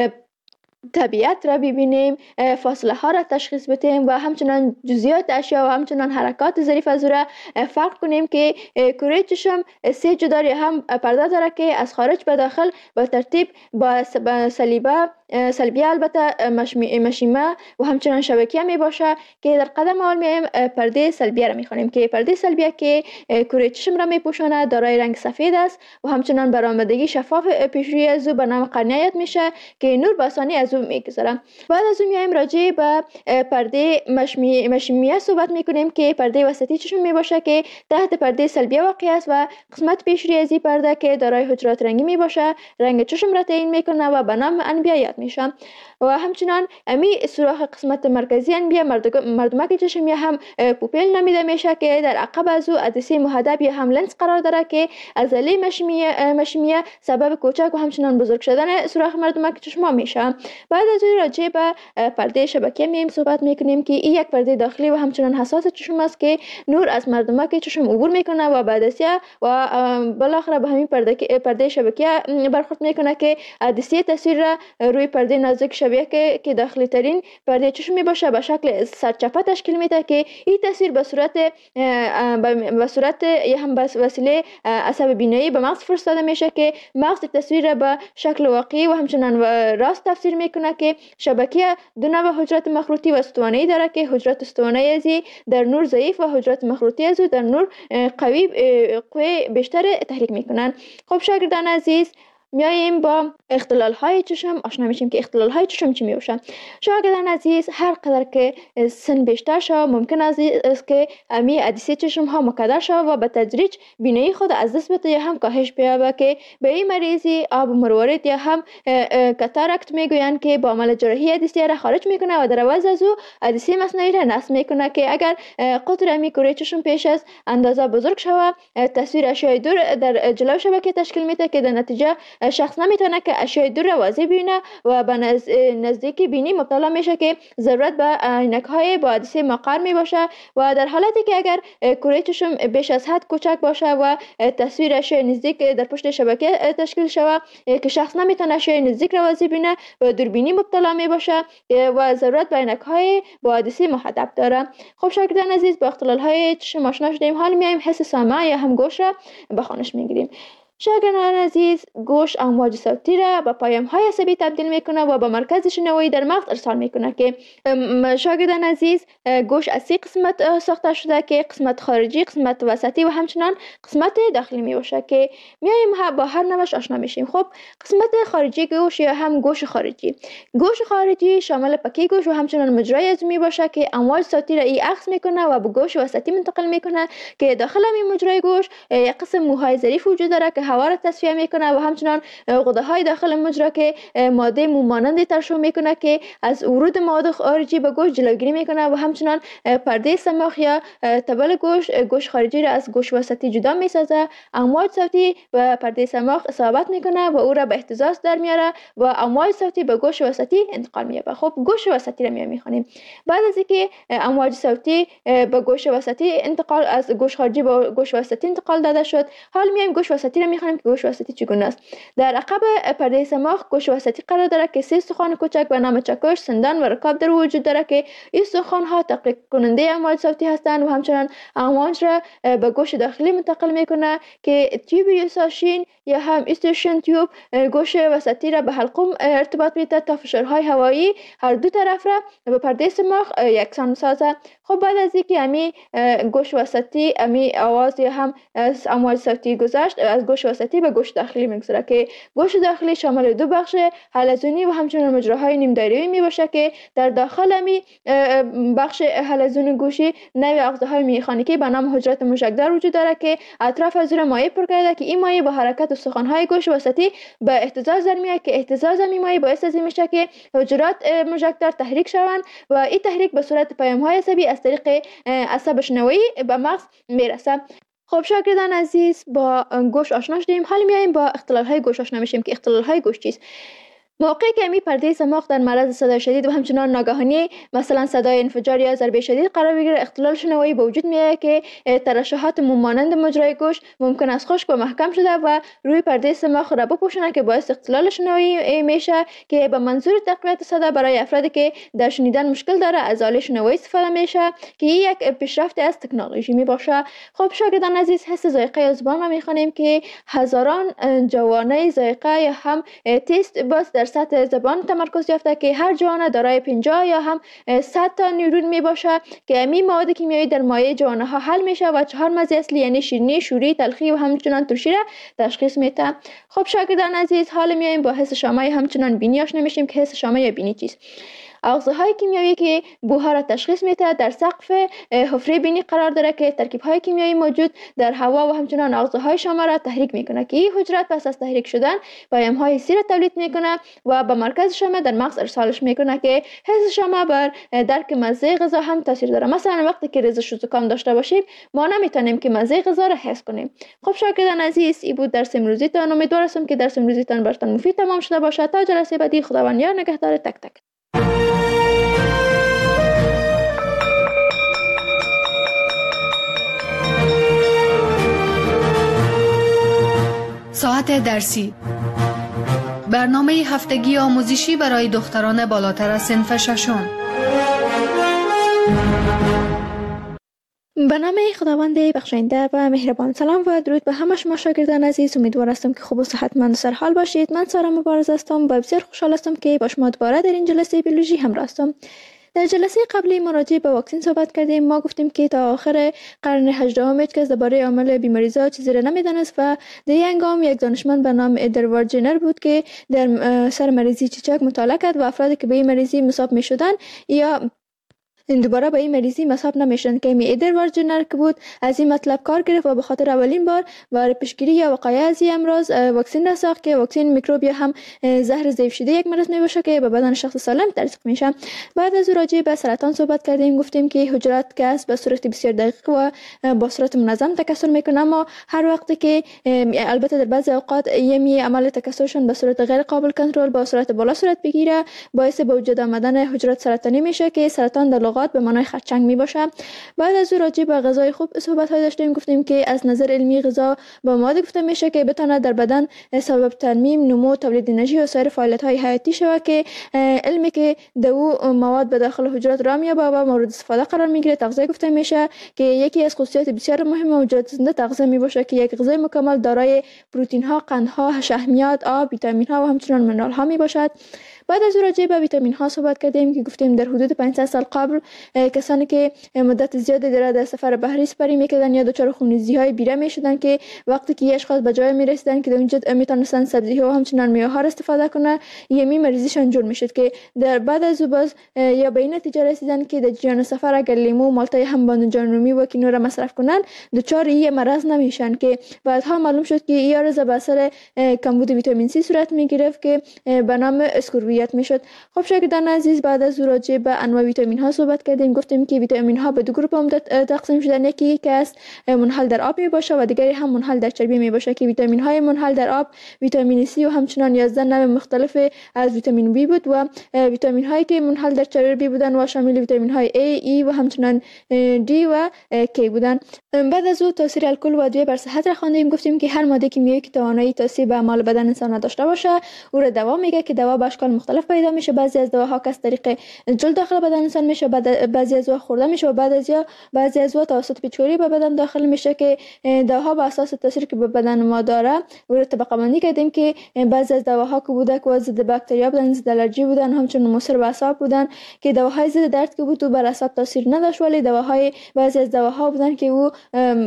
طبیعت را ببینیم، فاصله ها را تشخیص بدیم و همچنان جزئیات اشیا و همچنان حرکات ظریف از را فرق کنیم که کره چشم سه جداری هم پرده داره که از خارج به داخل به ترتیب با صلیبه سلبیه البته مشیمه و همچنان شبکیه می باشه که در قدم اول میایم پرده سلبیه را میخوانیم که پرده سلبیه که کره چشم را میپوشاند دارای رنگ سفید است و همچنان برآمدگی شفاف پیشروی از او به نام قرنیه میشه که نور به آسانی از او میگذره. بعد از اون میایم راجع به پرده مشیمیه صحبت میکنیم که پرده وسطی چشم می باشه که تحت پرده سلبیه واقع است و قسمت پیشروی از این پرده که دارای حجرات رنگی می باشه رنگ چشم را تعیین میکنه و به نام انبیه یاد میشه. و همچنان امی سوراخ قسمت مرکزی انبیه مردمک چشم یا هم پوپیل نامیده میشه که در عقب از او عدسه محدب یا هم لنز قرار داره که عضله مشیمیه مشیمیه سبب کوچک و همچنان بزرگ شدن سوراخ مردمک چشم میشه. بعد از اون راجع به پرده شبکیه میایم صحبت میکنیم که این یک پرده داخلی و همچنان حساس چشم است که نور از مردمک چشم عبور میکنه و بعد از و بالاخره به همین پرده پرده شبکیه برخورد میکنه که عدسه تصویر را روی پرده نازک شبیه که که داخلی ترین پرده چشم می باشه به شکل سرچپه تشکیل میده که این تصویر به صورت به صورت یا هم به وسیله عصب بینایی به مغز فرستاده میشه که مغز تصویر به شکل واقعی و همچنان راست تفسیر میکنه که شبکیه دو نوع حجرات مخروطی و استوانه‌ای داره که حجرات استوانه‌ای ازی در نور ضعیف و حجرات مخروطی ازو در نور قوی قوی بیشتر تحریک میکنن. خب شاگردان عزیز، میاییم با اختلال های چشم آشنا میشیم که اختلال های چشم چی میوشن. شاگردان عزیز، هر قدر که سن بیشتر شود ممکن است که امی عدسه چشم ها مکدر شود و به تدریج بینایی خود از دست بده یا هم کاهش بیابه که به این مریضی آب مروارید یا هم کاتاراکت میگویند که با عمل جراحی عدسه را خارج میکنه و در عوض از او عدسه مصنوعی را نصب میکنه که اگر قطر امی کره چشم پیش از اندازه بزرگ شود تصویر اشیاء دور در جلو شبکه تشکیل میده که در نتیجه شخص نمیتونه که اشیاء دور را واضح ببینه و به نزدیکی بینی مبتلا میشه که ضرورت به عینک های با عدسه مقر می باشه و در حالتی که اگر کره چشم بیش از حد کوچک باشه و تصویر اشیاء نزدیک در پشت شبکه تشکیل شود که شخص نمیتونه اشیاء نزدیک را واضح ببینه و دوربینی مبتلا می باشه و ضرورت به عینک های با عدسه محدب داره. خب شاگردان عزیز، با اختلال های چشم آشنا شدیم، حال میایم حس سامع یا هم گوش را به خوانش میگیریم. شاگردان عزیز، گوش امواج صوتی را به پیام های عصبی تبدیل میکنه و به مرکز شنوایی در مغز ارسال میکنه که شاگردان عزیز، گوش از سه قسمت ساخته شده که قسمت خارجی، قسمت وسطی و همچنان قسمت داخلی میباشه که میایم با هر نوش آشنا میشیم. خب قسمت خارجی گوش یا هم گوش خارجی، گوش خارجی شامل پکه گوش و همچنان مجرای از میباشه که امواج صوتی را ای عکس میکنه و به گوش وسطی منتقل میکنه که داخل این مجرای گوش یک قسم موهای ظریف وجود داره که هوا را تصفیه میکنه و همچنان غده های داخل مجرا که ماده مو مانند ترشح میکنه که از ورود مواد خارجی به گوش جلوگیری میکنه و همچنان پرده سماخ یا تبل گوش گوش خارجی را از گوش وسطی جدا میسازه. امواج صوتی به پرده سماخ اصابت میکنه و او را به اهتزاز در میاره و امواج صوتی به گوش وسطی انتقال مییابه. خب گوش وسطی را میخوانیم. بعد از اینکه امواج صوتی به گوش وسطی انتقال از گوش خارجی به گوش وسطی انتقال داده شد، حال میایم گوش وسطی را میخوانیم که گوش وسطی چگونه است. در عقب پرده صماخ گوش وسطی قرار دارد که سه استخوان کوچک به نام چکش، سندان و رکاب در وجود دارد که این استخوان ها تقلیق کننده امواج صوتی هستند و همچنان امواج را به گوش داخلی منتقل میکنه که تیوب یوساشین یا هم استیشن تیوب گوش وسطی را به حلقوم ارتباط میده تا فشارهای هوایی هر دو طرف را به پرده صماخ یکسان سازه. خب بعد از اینکه امی گوش وسطی امی آواز یا هم از امواج صوتی گذشت، از گوش وسطی به گوش داخلی میگذره که گوش داخلی شامل دو بخش حلزونی و همچنان مجراهای نیم دایره‌ای می باشه که در داخل امی بخش حلزون گوشی نوع آخذهای میخانیکی به نام حجرات موشکدار وجود داره که اطراف از زیر مایع پر کرده که این مایع با حرکت استخوان‌های گوش وسطی به اهتزاز در میاد که اهتزاز این مایع باعث از این میشه که حجرات موشکدار تحریک شوند و این تحریک به صورت پیام‌های عصبی از طریق عصب شنوایی به مغز میرسه. خب شاگردان عزیز، با گوش آشنا شدیم، حالا میایم با اختلال‌های گوش آشنا میشیم که اختلال‌های گوش چیست. موقعی که امی پرده صماخ در معرض صدای شدید و همچنان ناگهانی مثلا صدای انفجار یا ضربه شدید قرار بگیره، اختلال شنوایی به وجود میاد که ترشحات مانند مجرای گوش ممکن است خشک و محکم شده و روی پرده صماخ را بپوشونه که باعث اختلال شنوایی میشه که به منظور تقویت صدا برای افرادی که در شنیدن مشکل داره از آله شنوایی استفاده میشه که یک پیشرفت از تکنولوژی می باشه. خب شاگردان عزیز، حس ذائقه زبان را میخوانیم که هزاران جوانه ذائقه یا هم تست باز در سطح زبان تمرکز یافته که هر جوانه دارای پنجاه یا هم صد تا نیورون می باشه که امی مواد کیمیایی در مایع جوانه ها حل میشه و چهار مزه اصلی یعنی شیرینی، شوری، تلخی و همچنان ترشی را تشخیص میده. خب شاگردان عزیز، حالا میایم با حس شامه همچنان بینی آشنا میشیم که حس شامه یا بینی چیست. آغازهای کیمیایی که بوها را تشخیص میده در سقف حفره بینی قرار داره که ترکیب‌های کیمیایی موجود در هوا و همچنان آغازهای شامه را تحریک میکنه که این حجرات پس از تحریک شدن پیام‌های حسی را تولید میکنه و به مرکز شامه در مغز ارسالش میکنه که حس شامه بر درک مزه غذا هم تاثیر داره. مثلا وقتی که رنج و زکام داشته باشیم ما نمیتونیم که مزه غذا را حس کنیم. خب شاگردان عزیز، این بود درس امروزیتان. امیدوارم که درس امروزیتان براتون مفید تمام شده باشه. تا جلسه بعدی، خداوند یار نگهدار تک تک. ساعت درسی، برنامه هفتگی آموزشی برای دختران بالاتر از صنف ششم. به نام خداوند بخشنده و مهربان. سلام و درود به همه شما شاگردان عزیز. امیدوار هستم که خوب و صحتمند و سرحال باشید. من سارا مبارز هستم و بسیار خوشحال هستم که با شما دوباره در این جلسه بیولوژی همراه هستم. در جلسه قبلی ما راجع به واکسن صحبت کردیم. ما گفتیم که تا آخر قرن هجدهم هیچ کس درباره عامل بیماریزا چیزی را نمیدانست و در این هنگام یک دانشمند به نام ادوارد جنر بود که در سر مریضی چیچک مطالعه کرد و افرادی که به این مریضی مصاب میشدن یا دوباره به این مریضی مصاب نمیشن که می ادوارد جنر که بود از این مطلب کار گرفت و به خاطر اولین بار برای پیشگیری یا وقایع از این امراض واکسن را ساخت که واکسن میکروب یا هم زهر ضعیف شده یک مرض می باشه که به بدن شخص سالم تزریق میشه. بعد از راجع به سرطان صحبت کردیم. گفتیم که حجرات گاز به صورت بسیار دقیق و با صورت منظم تکثر میکنه، اما هر وقت که البته در بعضی اوقات یمی عمل تکثرشون به صورت غیر قابل کنترل با صورت بالا صورت بگیره، باعث به وجود آمدن حجرات سرطانی میشه که سرطان در به معنای خرچنگ می باشه. بعد از راجع به غذای خوب صحبت های داشتیم. گفتیم که از نظر علمی غذا با مواد گفته میشه که بتونه در بدن سبب ترمیم، نمو، تولید انرژی و سایر فعالیت های حیاتی شود که علمی که دو مواد به داخل حجرات را میابه و مورد استفاده قرار میگیره تغذیه گفته میشه که یکی از خصوصیات بسیار مهم حجرات زنده تغذیه می باشه که یک غذای مکمل دارای پروتئین ها، قند ها، شحمیات، آب، ویتامین ها و همچنین منرال ها می باشد. بعد از راجع به ویتامین ها صحبت کردیم که گفتیم در حدود پانصد سال قبل کسانی که مدت زیادی در سفر بحری سپری میکردن یا دچار خونریزی های بیره میشدن که وقتی که اشخاص به جای میرسیدن که در اونجا میتونستن سبزی ها و همچنین میوه ها استفاده کنه، یمی مریضیشان جور میشد که در بعد از باز یا به این نتیجه رسیدن که در جریان سفر اگر لیمو، مالتای هم بانجان رومی و کینو را مصرف کنن دچار این مرض نمیشن که بعدها معلوم شد که این عرض به اثر کمبود ویتامین سی صورت میگرفت که به نام اسکوربی تقویت میشد. خب شاگردان عزیز، بعد از راجع به انواع ویتامین ها صحبت کردیم. گفتیم که ویتامین ها به دو گروه هم تقسیم شدن، یکی که است منحل در آب می باشه و دیگری هم منحل در چربی می باشه که ویتامین های منحل در آب ویتامین سی و همچنان یازده نوع مختلف از ویتامین بی بود و ویتامین هایی که منحل در چربی بودن و شامل ویتامین های A، E و همچنان دی و K بودن. بعد از او تاثیر الکل و ادویه بر صحت را خواندیم. گفتیم که هر ماده کیمیایی که توانایی تاثیر به اعمال بدن انسان داشته باشه او را دوا میگه که دوا به اشکال مختلف پیدا میشه. بعضی از دواها از طریق جلد داخل بدن انسان میشه، بعضی از دوا خورده میشه و بعد از یا بعضی از دوا توسط پیچکاری به بدن داخل میشه که دواها به اساس تاثیری که به بدن ما داره او را طبقه بندی کردیم که بعضی از دواها که بوده که ضد باکتریا بودن، ضد الرژی بودن، همچنین مضر به اعصاب بودن که دواهای ضد درد که بود و بر اعصاب تاثیر نداشت، ولی دواهای بعضی از دواها بودن که او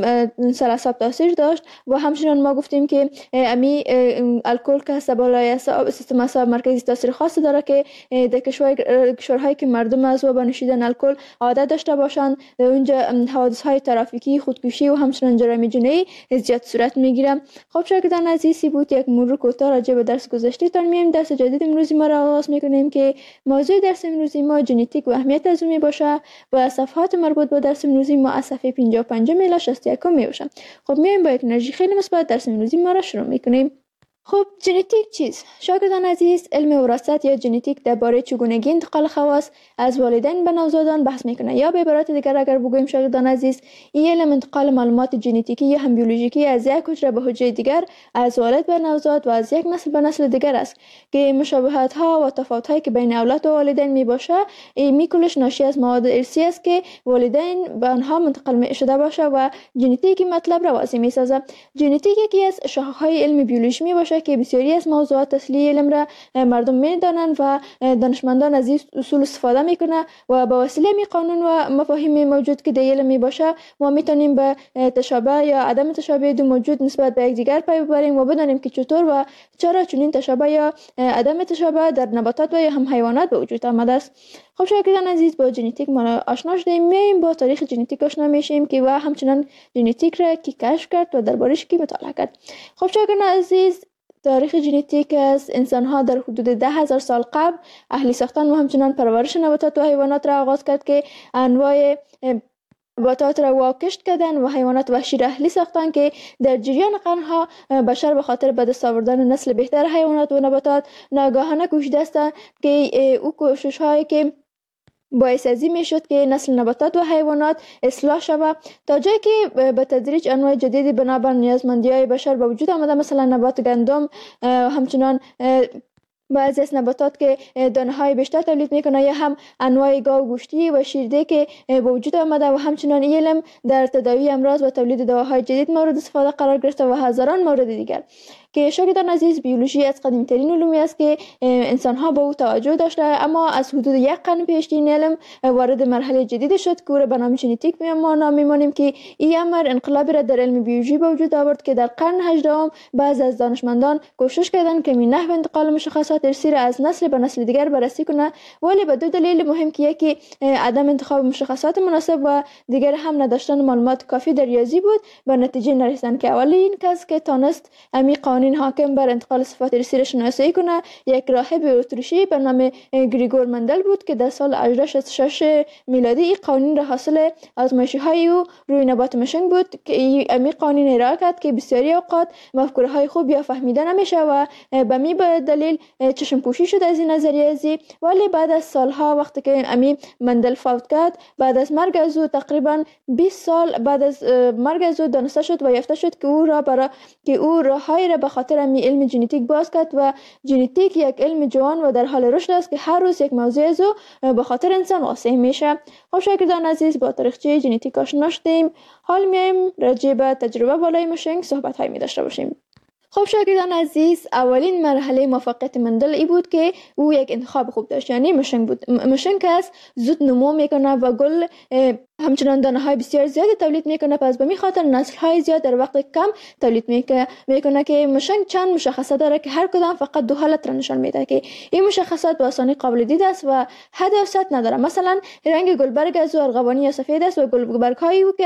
سر اعصاب تاثیر داشت. و همچنین ما گفتیم که امی الکل که هست بالای اعصاب سیستم اعصاب مرکزی تاثیر خاصی داره که در کشور کشورهایی که مردم از و نوشیدن الکل عادت داشته باشند اونجا حوادث های ترافیکی، خودکشی و همچنین جرایم جنایی زیاد صورت میگیره. خب شاگردان عزیزی بود یک مرور کوتاه راجع به درس گذشته تان میایم. درس جدید امروزی ما را آغاز میکنیم که موضوع درس امروزی ما ژنتیک و اهمیت از اون می باشه و صفحات مربوط به درس امروزی ما از صفحه پنجاه و پنج الی شصت و یک می باشه. خب میایم با یک انرژی خیلی مثبت درس امروزی ما را شروع میکنیم. خب ژنتیک چیست؟ شاگردان عزیز، علم وراثت یا ژنتیک درباره چگونگی انتقال خواص از والدین به نوزادان بحث میکنه، یا به عبارت دیگر اگر بگوییم شاگردان عزیز، این علم انتقال معلومات ژنتیکی یا هم بیولوژیکی از یک حجره به حجره دیگر، از والد به نوزاد و از یک نسل به نسل دیگر است که مشابهت ها و تفاوت هایی که بین اولاد و والدین می باشه این کلش ناشی از مواد ارثی است که والدین به آنها منتقل شده باشه و ژنتیک مطلب را واضح می سازه. ژنتیک یکی از شاخه های علم بیولوژی می باشه که بسیاری از موضوعات اصلی علم را مردم میدانند و دانشمندان از این اصول استفاده میکنه و با وسیله می قانون و مفاهیم موجود که در علم می باشه ما میتونیم به تشابه یا عدم تشابه دو موجود نسبت به یکدیگر پی ببریم و بدانیم که چطور و چرا چنین تشابه یا عدم تشابه در نباتات و یا هم حیوانات به وجود آمده است. خب شاگردان عزیز، با ژنتیک ما آشنا شدیم، میایم با تاریخ ژنتیک آشنا میشیم که و همچنان ژنتیک را کی کشف کرد و دربارش کی مطالعه کرد. خب شاگردان عزیز، تاریخ ژنتیک از انسان‌ها در حدود ده هزار سال قبل اهلی ساختن و همچنان پرورش نباتات و حیوانات را آغاز کرد که انواع نباتات را واکشت کردن و حیوانات وحشی را اهلی ساختن که در جریان قرنها بشر به خاطر به دست آوردن نسل بهتر حیوانات و نباتات ناگهانه کوشیده است که او کوشش هایی که باعث ازی می شد که نسل نباتات و حیوانات اصلاح شود تا جایی که به تدریج انواع جدیدی بنابر نیازمندی های بشر به وجود آمده، مثلا نبات گندم، همچنان بعضی از نباتات که دانه های بیشتر تولید میکنه یا هم انواع گاو گوشتی و شیرده که به وجود آمده و همچنان علم در تداوی امراض و تولید دواهای جدید مورد استفاده قرار گرفته و هزاران مورد دیگر که شاگردان عزیز بیولوژی از قدیم ترین علومی است که انسان ها به او توجه داشته، اما از حدود یک قرن پیش این علم وارد مرحله جدید شد که او را به نام ژنتیک ما نام می‌مانیم که این امر انقلابی را در علم بیولوژی به وجود آورد که در قرن هجدهم بعضی از دانشمندان کوشش کردند که این نحو انتقال مشخصات ارثی را از نسل به نسل دیگر بررسی کنه، ولی به دو دلیل مهم که یکی عدم انتخاب مشخصات مناسب و دیگر هم نداشتن معلومات کافی در ریاضی بود، به نتیجه نرسیدند که اولین کس که تانست امی قوانین حاکم بر انتقال صفات ارثی را شناسایی کنه یک راهب اتریشی به نام گریگور مندل بود که در سال هزار و هشتصد و شصت و شش میلادی این قوانین را حاصل آزمایشی های او روی نبات مشنگ بود که امی قوانین ارائه کرد که بسیاری اوقات مفکوره های خوب یا فهمیده نمیشه و به می به دلیل چشم پوشی شد از این نظریه ازی، ولی بعد از سالها وقتی که امی مندل فوت کرد، بعد از مرگ از او تقریبا بیست سال بعد از مرگ از او دانسته شد و یافته شد که او را برای که او راههای را به خاطر امی علم ژنتیک باز کرد و ژنتیک یک علم جوان و در حال رشد است که هر روز یک موضوع از او به خاطر انسان واضح میشه. خب شاگردان عزیز، با تاریخچه ژنتیک آشنا شدیم، حال میایم راجع به تجربه بالای مشنگ صحبت های می داشته باشیم. خب شاگردان عزیز، اولین مرحله موفقیت مندل ای بود که او یک انتخاب خوب داشت، یعنی مشنگ بود. مشنگ است زود نمو میکنه و گل همچنان دانه های بسیار زیادی تولید میکنه، پس به می خاطر نسل های زیاد در وقت کم تولید میکنه که مشنگ چند مشخصات داره که هر کدام فقط دو حالت را نشان میده که این مشخصات به آسانی قابل دید است و حد و سطح نداره. مثلا رنگ گلبرگ از ارغوانی یا سفید است و گلبرگ های او که است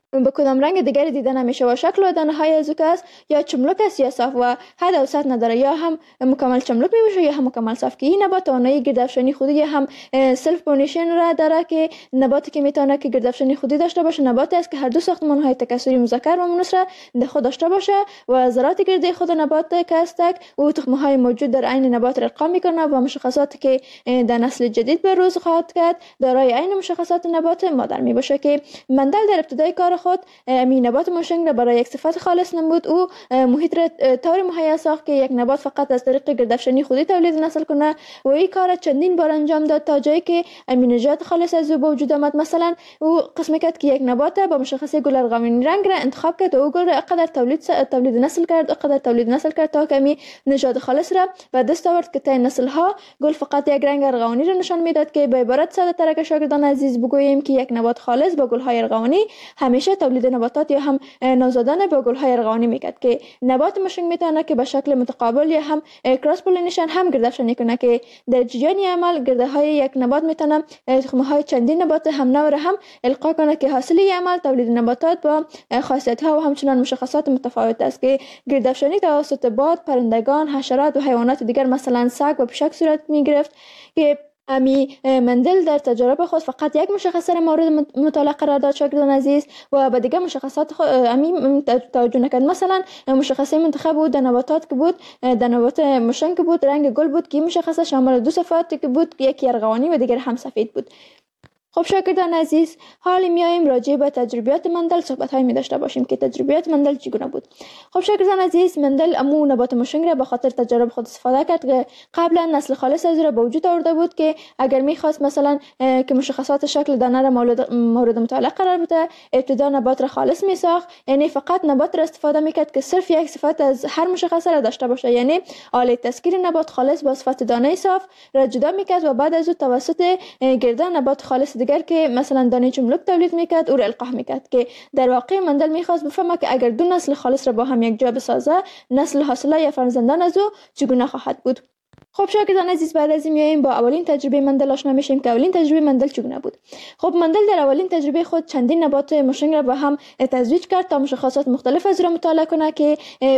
به کدام رنگ دیگری دیده نمیشه و شکل و دانه های ازوک است یا چملک است یا صاف و حد و سطح نداره، یا هم مکمل چملک میباشه یا هم مکمل صاف، که این نبات توانایی گردافشانی خودی یا هم سلف پولینیشن را داره که نباتی که میتونه که گردافشانی خودی داشته باشه نباتی است که هر دو ساختمان های تکثری مذکر و مؤنث را در خود داشته باشه و ذرات گردی خود نبات که هستک و تخم های موجود در عین نبات را القا میکنه و مشخصاتی که در نسل جدید به روز خواهد کرد دارای عین مشخصات نبات مادر میباشه. که مندل در ابتدای کار خود می نبات موشنگ را برای یک صفت خالص نمود او محیط را طور مهیا ساخت که یک نبات فقط از طریق گردافشانی خودی تولید نسل کنه و این کار چندین بار انجام داد تا جایی که امینجات خالص از او به وجود آمد. مثلا او قسم کرد که یک نبات با مشخصه گل ارغوانی رنگ را انتخاب کرد و او گل را اقدر تولید تولید نسل کرد اقدر تولید نسل کرد تا کمی نژاد خالص را و دست آورد که تا نسل ها گل فقط یک رنگ ارغوانی را نشان میداد. که به عبارت ساده تر که شاگردان عزیز بگوییم که یک نبات خالص با گل های ارغوانی همیشه تولید نباتات یا هم نوزادان با گل های ارغوانی میکرد. که نبات موشنگ میتونه که به شکل متقابل یا هم کراس پولینیشن هم گردافشانی کنه که در جریان عمل گرده های یک نبات میتونه تخم های چندین نبات هم نوع را هم القا کنه که حاصل عمل تولید نباتات با خاصیت ها و همچنان مشخصات متفاوت است. که گردافشانی توسط باد، پرندگان، حشرات و حیوانات دیگر مثلا سگ و پشک صورت میگرفت. که امی مندل در تجربه خود فقط یک مشخصه را مورد مطالعه قرار داد شاگردان عزیز و به دیگر مشخصات خود امی توجه نکرد. مثلا مشخصه منتخب بود در نباتات که بود در نبات موشنگ که بود رنگ گل بود که مشخصه شامل دو صفات که بود یکی ارغوانی و دیگر هم سفید بود. خب شاگردان عزیز حالا میایم راجع به تجربیات مندل صحبت های می داشته باشیم که تجربیات مندل چگونه بود. خب شاگردان عزیز مندل امو نبات موشنگ را به خاطر تجربه خود استفاده کرد که قبلا نسل خالص از را به وجود آورده بود که اگر میخواست مثلا که مشخصات شکل دانه را مورد مطالعه قرار بده ابتدا نبات را خالص می ساخت، یعنی فقط نبات را استفاده میکرد که صرف یک صفت از هر مشخصه را داشته باشه، یعنی آله تسکیر نبات خالص با صفت دانه صاف را جدا میکرد و بعد از او توسط گردن نبات خالص دیگر که مثلا دانه چملک تولید میکرد او را القاح میکرد. که در واقع مندل میخواست بفهمه که اگر دو نسل خالص را با هم یک جا بسازه نسل حاصله یا فرزندان از او چگونه خواهد بود. خب شاگردان عزیز بعد از این میایم با اولین تجربه مندل آشنا میشیم که اولین تجربه مندل چگونه بود. خب مندل در اولین تجربه خود چندین نبات موشنگ را با هم تزویج کرد تا مشخصات مختلف از را مطالعه کنه که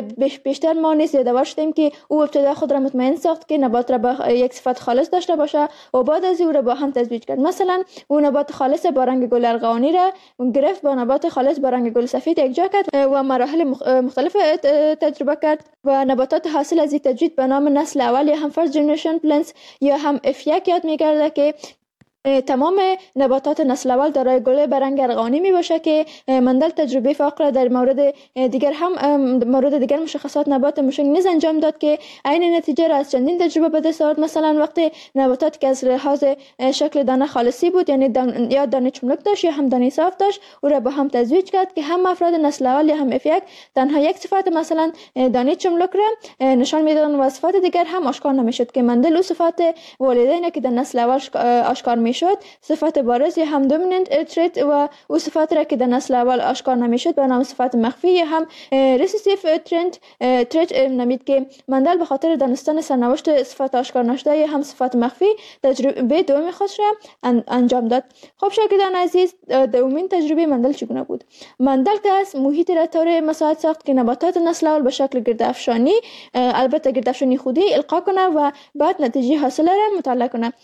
بیشتر ما نیز یادآور شدیم که او ابتدا خود را مطمئن ساخت که نبات را با یک صفت خالص داشته باشه و بعد از او را با هم تزویج کرد. مثلا او نبات خالص با رنگ گل ارغوانی را گرفت با نبات خالص با رنگ گل سفید یکجا کرد و مراحل مختلف تجربه کرد و نباتات حاصل از این تجوید به نام نسل اول یا هم فرست جنریشن پلنتس یا هم اف یک یاد می‌گرده که تمام نباتات نسل اول دارای گل به رنگ ارغوانی می باشه. که مندل تجربه فاق را در مورد دیگر هم مورد دیگر مشخصات نبات موشنگ نیز انجام داد که عین نتیجه را از چندین تجربه به دست آورد. مثلا وقتی نباتات که از لحاظ شکل دانه خالصی بود یعنی دان یا دانه چملک داشت یا هم دانه صاف داشت او را با هم تزویج کرد که هم افراد نسل اول یا هم اف یک تنها یک صفت مثلا دانه چملک را نشان میدادند و صفات دیگر هم آشکار نمیشد. که مندل او صفات والدین که در نسل اول آشکار می شد صفت بارز یا هم دومیننت تریت و او صفات را که در نسل اول آشکار نمیشد به نام صفت مخفی یا هم ریسیسیف ترند تریت نامید. که مندل به خاطر دانستن سرنوشت صفات آشکار نشده یا هم صفت مخفی تجربه دوم خودش را انجام داد. خب شاگردان عزیز دومین تجربه مندل چگونه بود؟ مندل که از محیط را طور مساعد ساخت که نباتات نسل اول به شکل گردافشانی البته گردافشانی خودی القا کنه و بعد نتیجه حاصل را مطالعه کنه.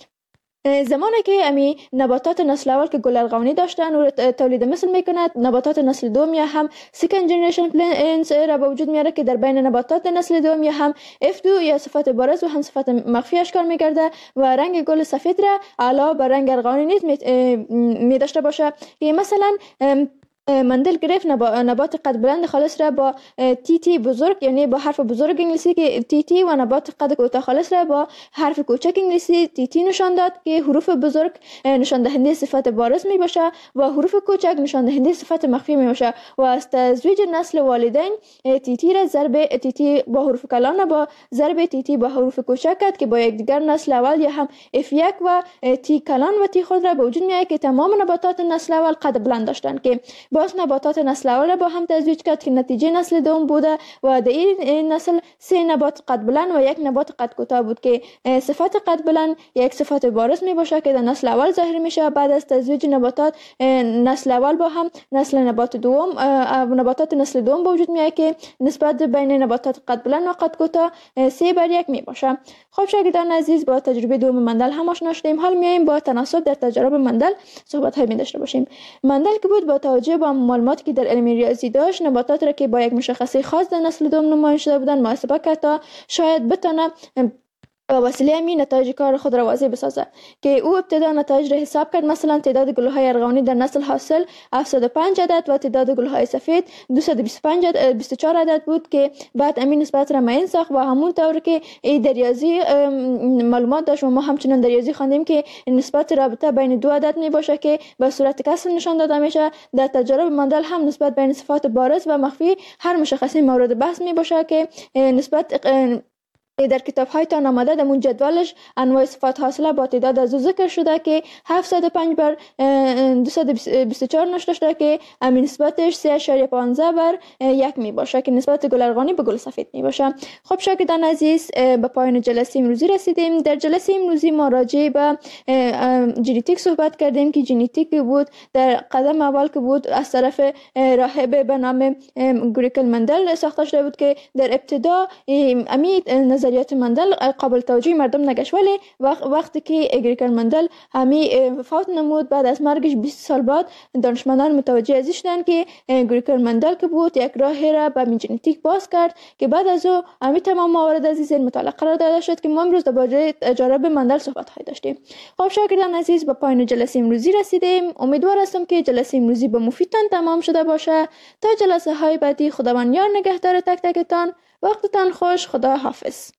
زمانی که امی نباتات نسل اول که گل ارغوانی داشتن و تولید مثل میکند نباتات نسل دوم یا هم سکند جنریشن پلنتس را به وجود میاره که در بین نباتات نسل دوم یا هم اف دو یا صفت بارز و هم صفت مخفی اشکار میگرده و رنگ گل سفید را علاوه بر رنگ ارغوانی نیز می داشته باشه. که مثلا مندل گرفت نبات قد بلند خالص را با تی تی بزرگ یعنی با حرف بزرگ انگلیسی که تی تی و نبات قد کوتاه خالص را با حرف کوچک انگلیسی تی تی نشان داد که حروف بزرگ نشان دهنده صفت بارز می باشه و حروف کوچک نشان دهنده صفت مخفی می باشه. و از تزویج نسل والدین تی تی را ضرب تی تی با حروف کلان با ضرب تی تی با حروف کوچک کرد که با یکدیگر نسل اول یا هم اف یک و تی کلان و تی خود را به وجود می آید که تمام نباتات نسل اول قد بلند داشتند. که باز نباتات نسل اول با هم تزویج کرد که نتیجه نسل دوم بوده و در این نسل سه نبات قد بلند و یک نبات قد کوتاه بود که صفت قد بلند یک صفت بارز می باشه که در نسل اول ظاهر میشه. بعد از تزویج نباتات نسل اول با هم نسل نبات دوم نباتات نسل دوم به وجود میاد که نسبت بین نباتات قد بلند و قد کوتاه سه بر یک می باشه. خب شاگردان عزیز، با تجربه دوم مندل هم آشنا شدیم. حال میایم با تناسب در تجارب مندل صحبت های می داشته باشیم. مندل که بود با توجه به معلوماتی که در علم ریاضی داشت، نباتات را که با یک مشخصه خاص در نسل دوم نمایان شده بودند محاسبه کرد تا شاید بتونه با وسیله همین نتایج کار خود را واضح بسازه. که او ابتدا نتایج را حساب کرد. مثلا تعداد گل‌های ارغوانی در نسل حاصل هفتصد و پنج عدد و تعداد گل‌های سفید دویست و بیست و پنج بیست و چهار عدد بود که بعد امین نسبت را معین ساخت و همون طور که ای در ریاضی معلومات داشت و ما همچنان در ریاضی خواندیم که نسبت رابطه بین دو عدد می باشه که به صورت کسر نشان داده میشه. در تجارب مندل هم نسبت بین صفات بارز و مخفی هر مشخصه مورد بحث می باشه که نسبت در کتاب های تان آمده در اون جدولش انواع صفات حاصله با تعداد از او ذکر شده که هفتصد و پنج بر دویست و بیست و چهار نشده شده که امین نسبتش سه اشاریه پانزده بر یک می باشه که نسبت گل ارغوانی به گل سفید می باشه. خب شاگردان عزیز، به پایان جلسه امروزی رسیدیم. در جلسه امروزی ما راجع به ژنتیک صحبت کردیم که ژنتیک بود در قدم اول که بود از طرف راهب به نام گریگور مندل ساخته شده بود که در ابتدا امی نظریات مندل قابل توجه مردم نگشت، ولی وقت وقتی که گریگور مندل همی وفات نمود بعد از مرگش بیست سال بعد دانشمندان متوجه ازش شدند که گریگور مندل که بود یک راه را به ژنتیک باز کرد که بعد از او همی تمام موارد عزیز مطالعه قرار داده شد که ما امروز درباره تجارب مندل صحبت های داشتیم. خب شاگردان عزیز، به پایان جلسه امروزی رسیدیم. امیدوار هستم که جلسه امروزی به مفیدتان تمام شده باشه. تا جلسه های بعدی خداوند یار نگهدار تک تکتان. وقتتان خوش. خدا حافظ.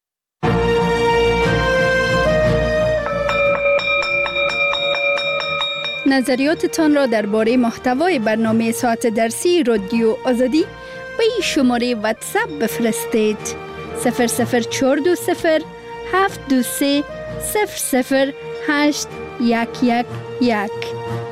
نظریاتتان را درباره محتوای برنامه ساعت درسی رادیو آزادی به این شماره واتساپ بفرستید: صفر صفر چهار دو صفر هفت دو سه صفر صفر هشت یک یک یک.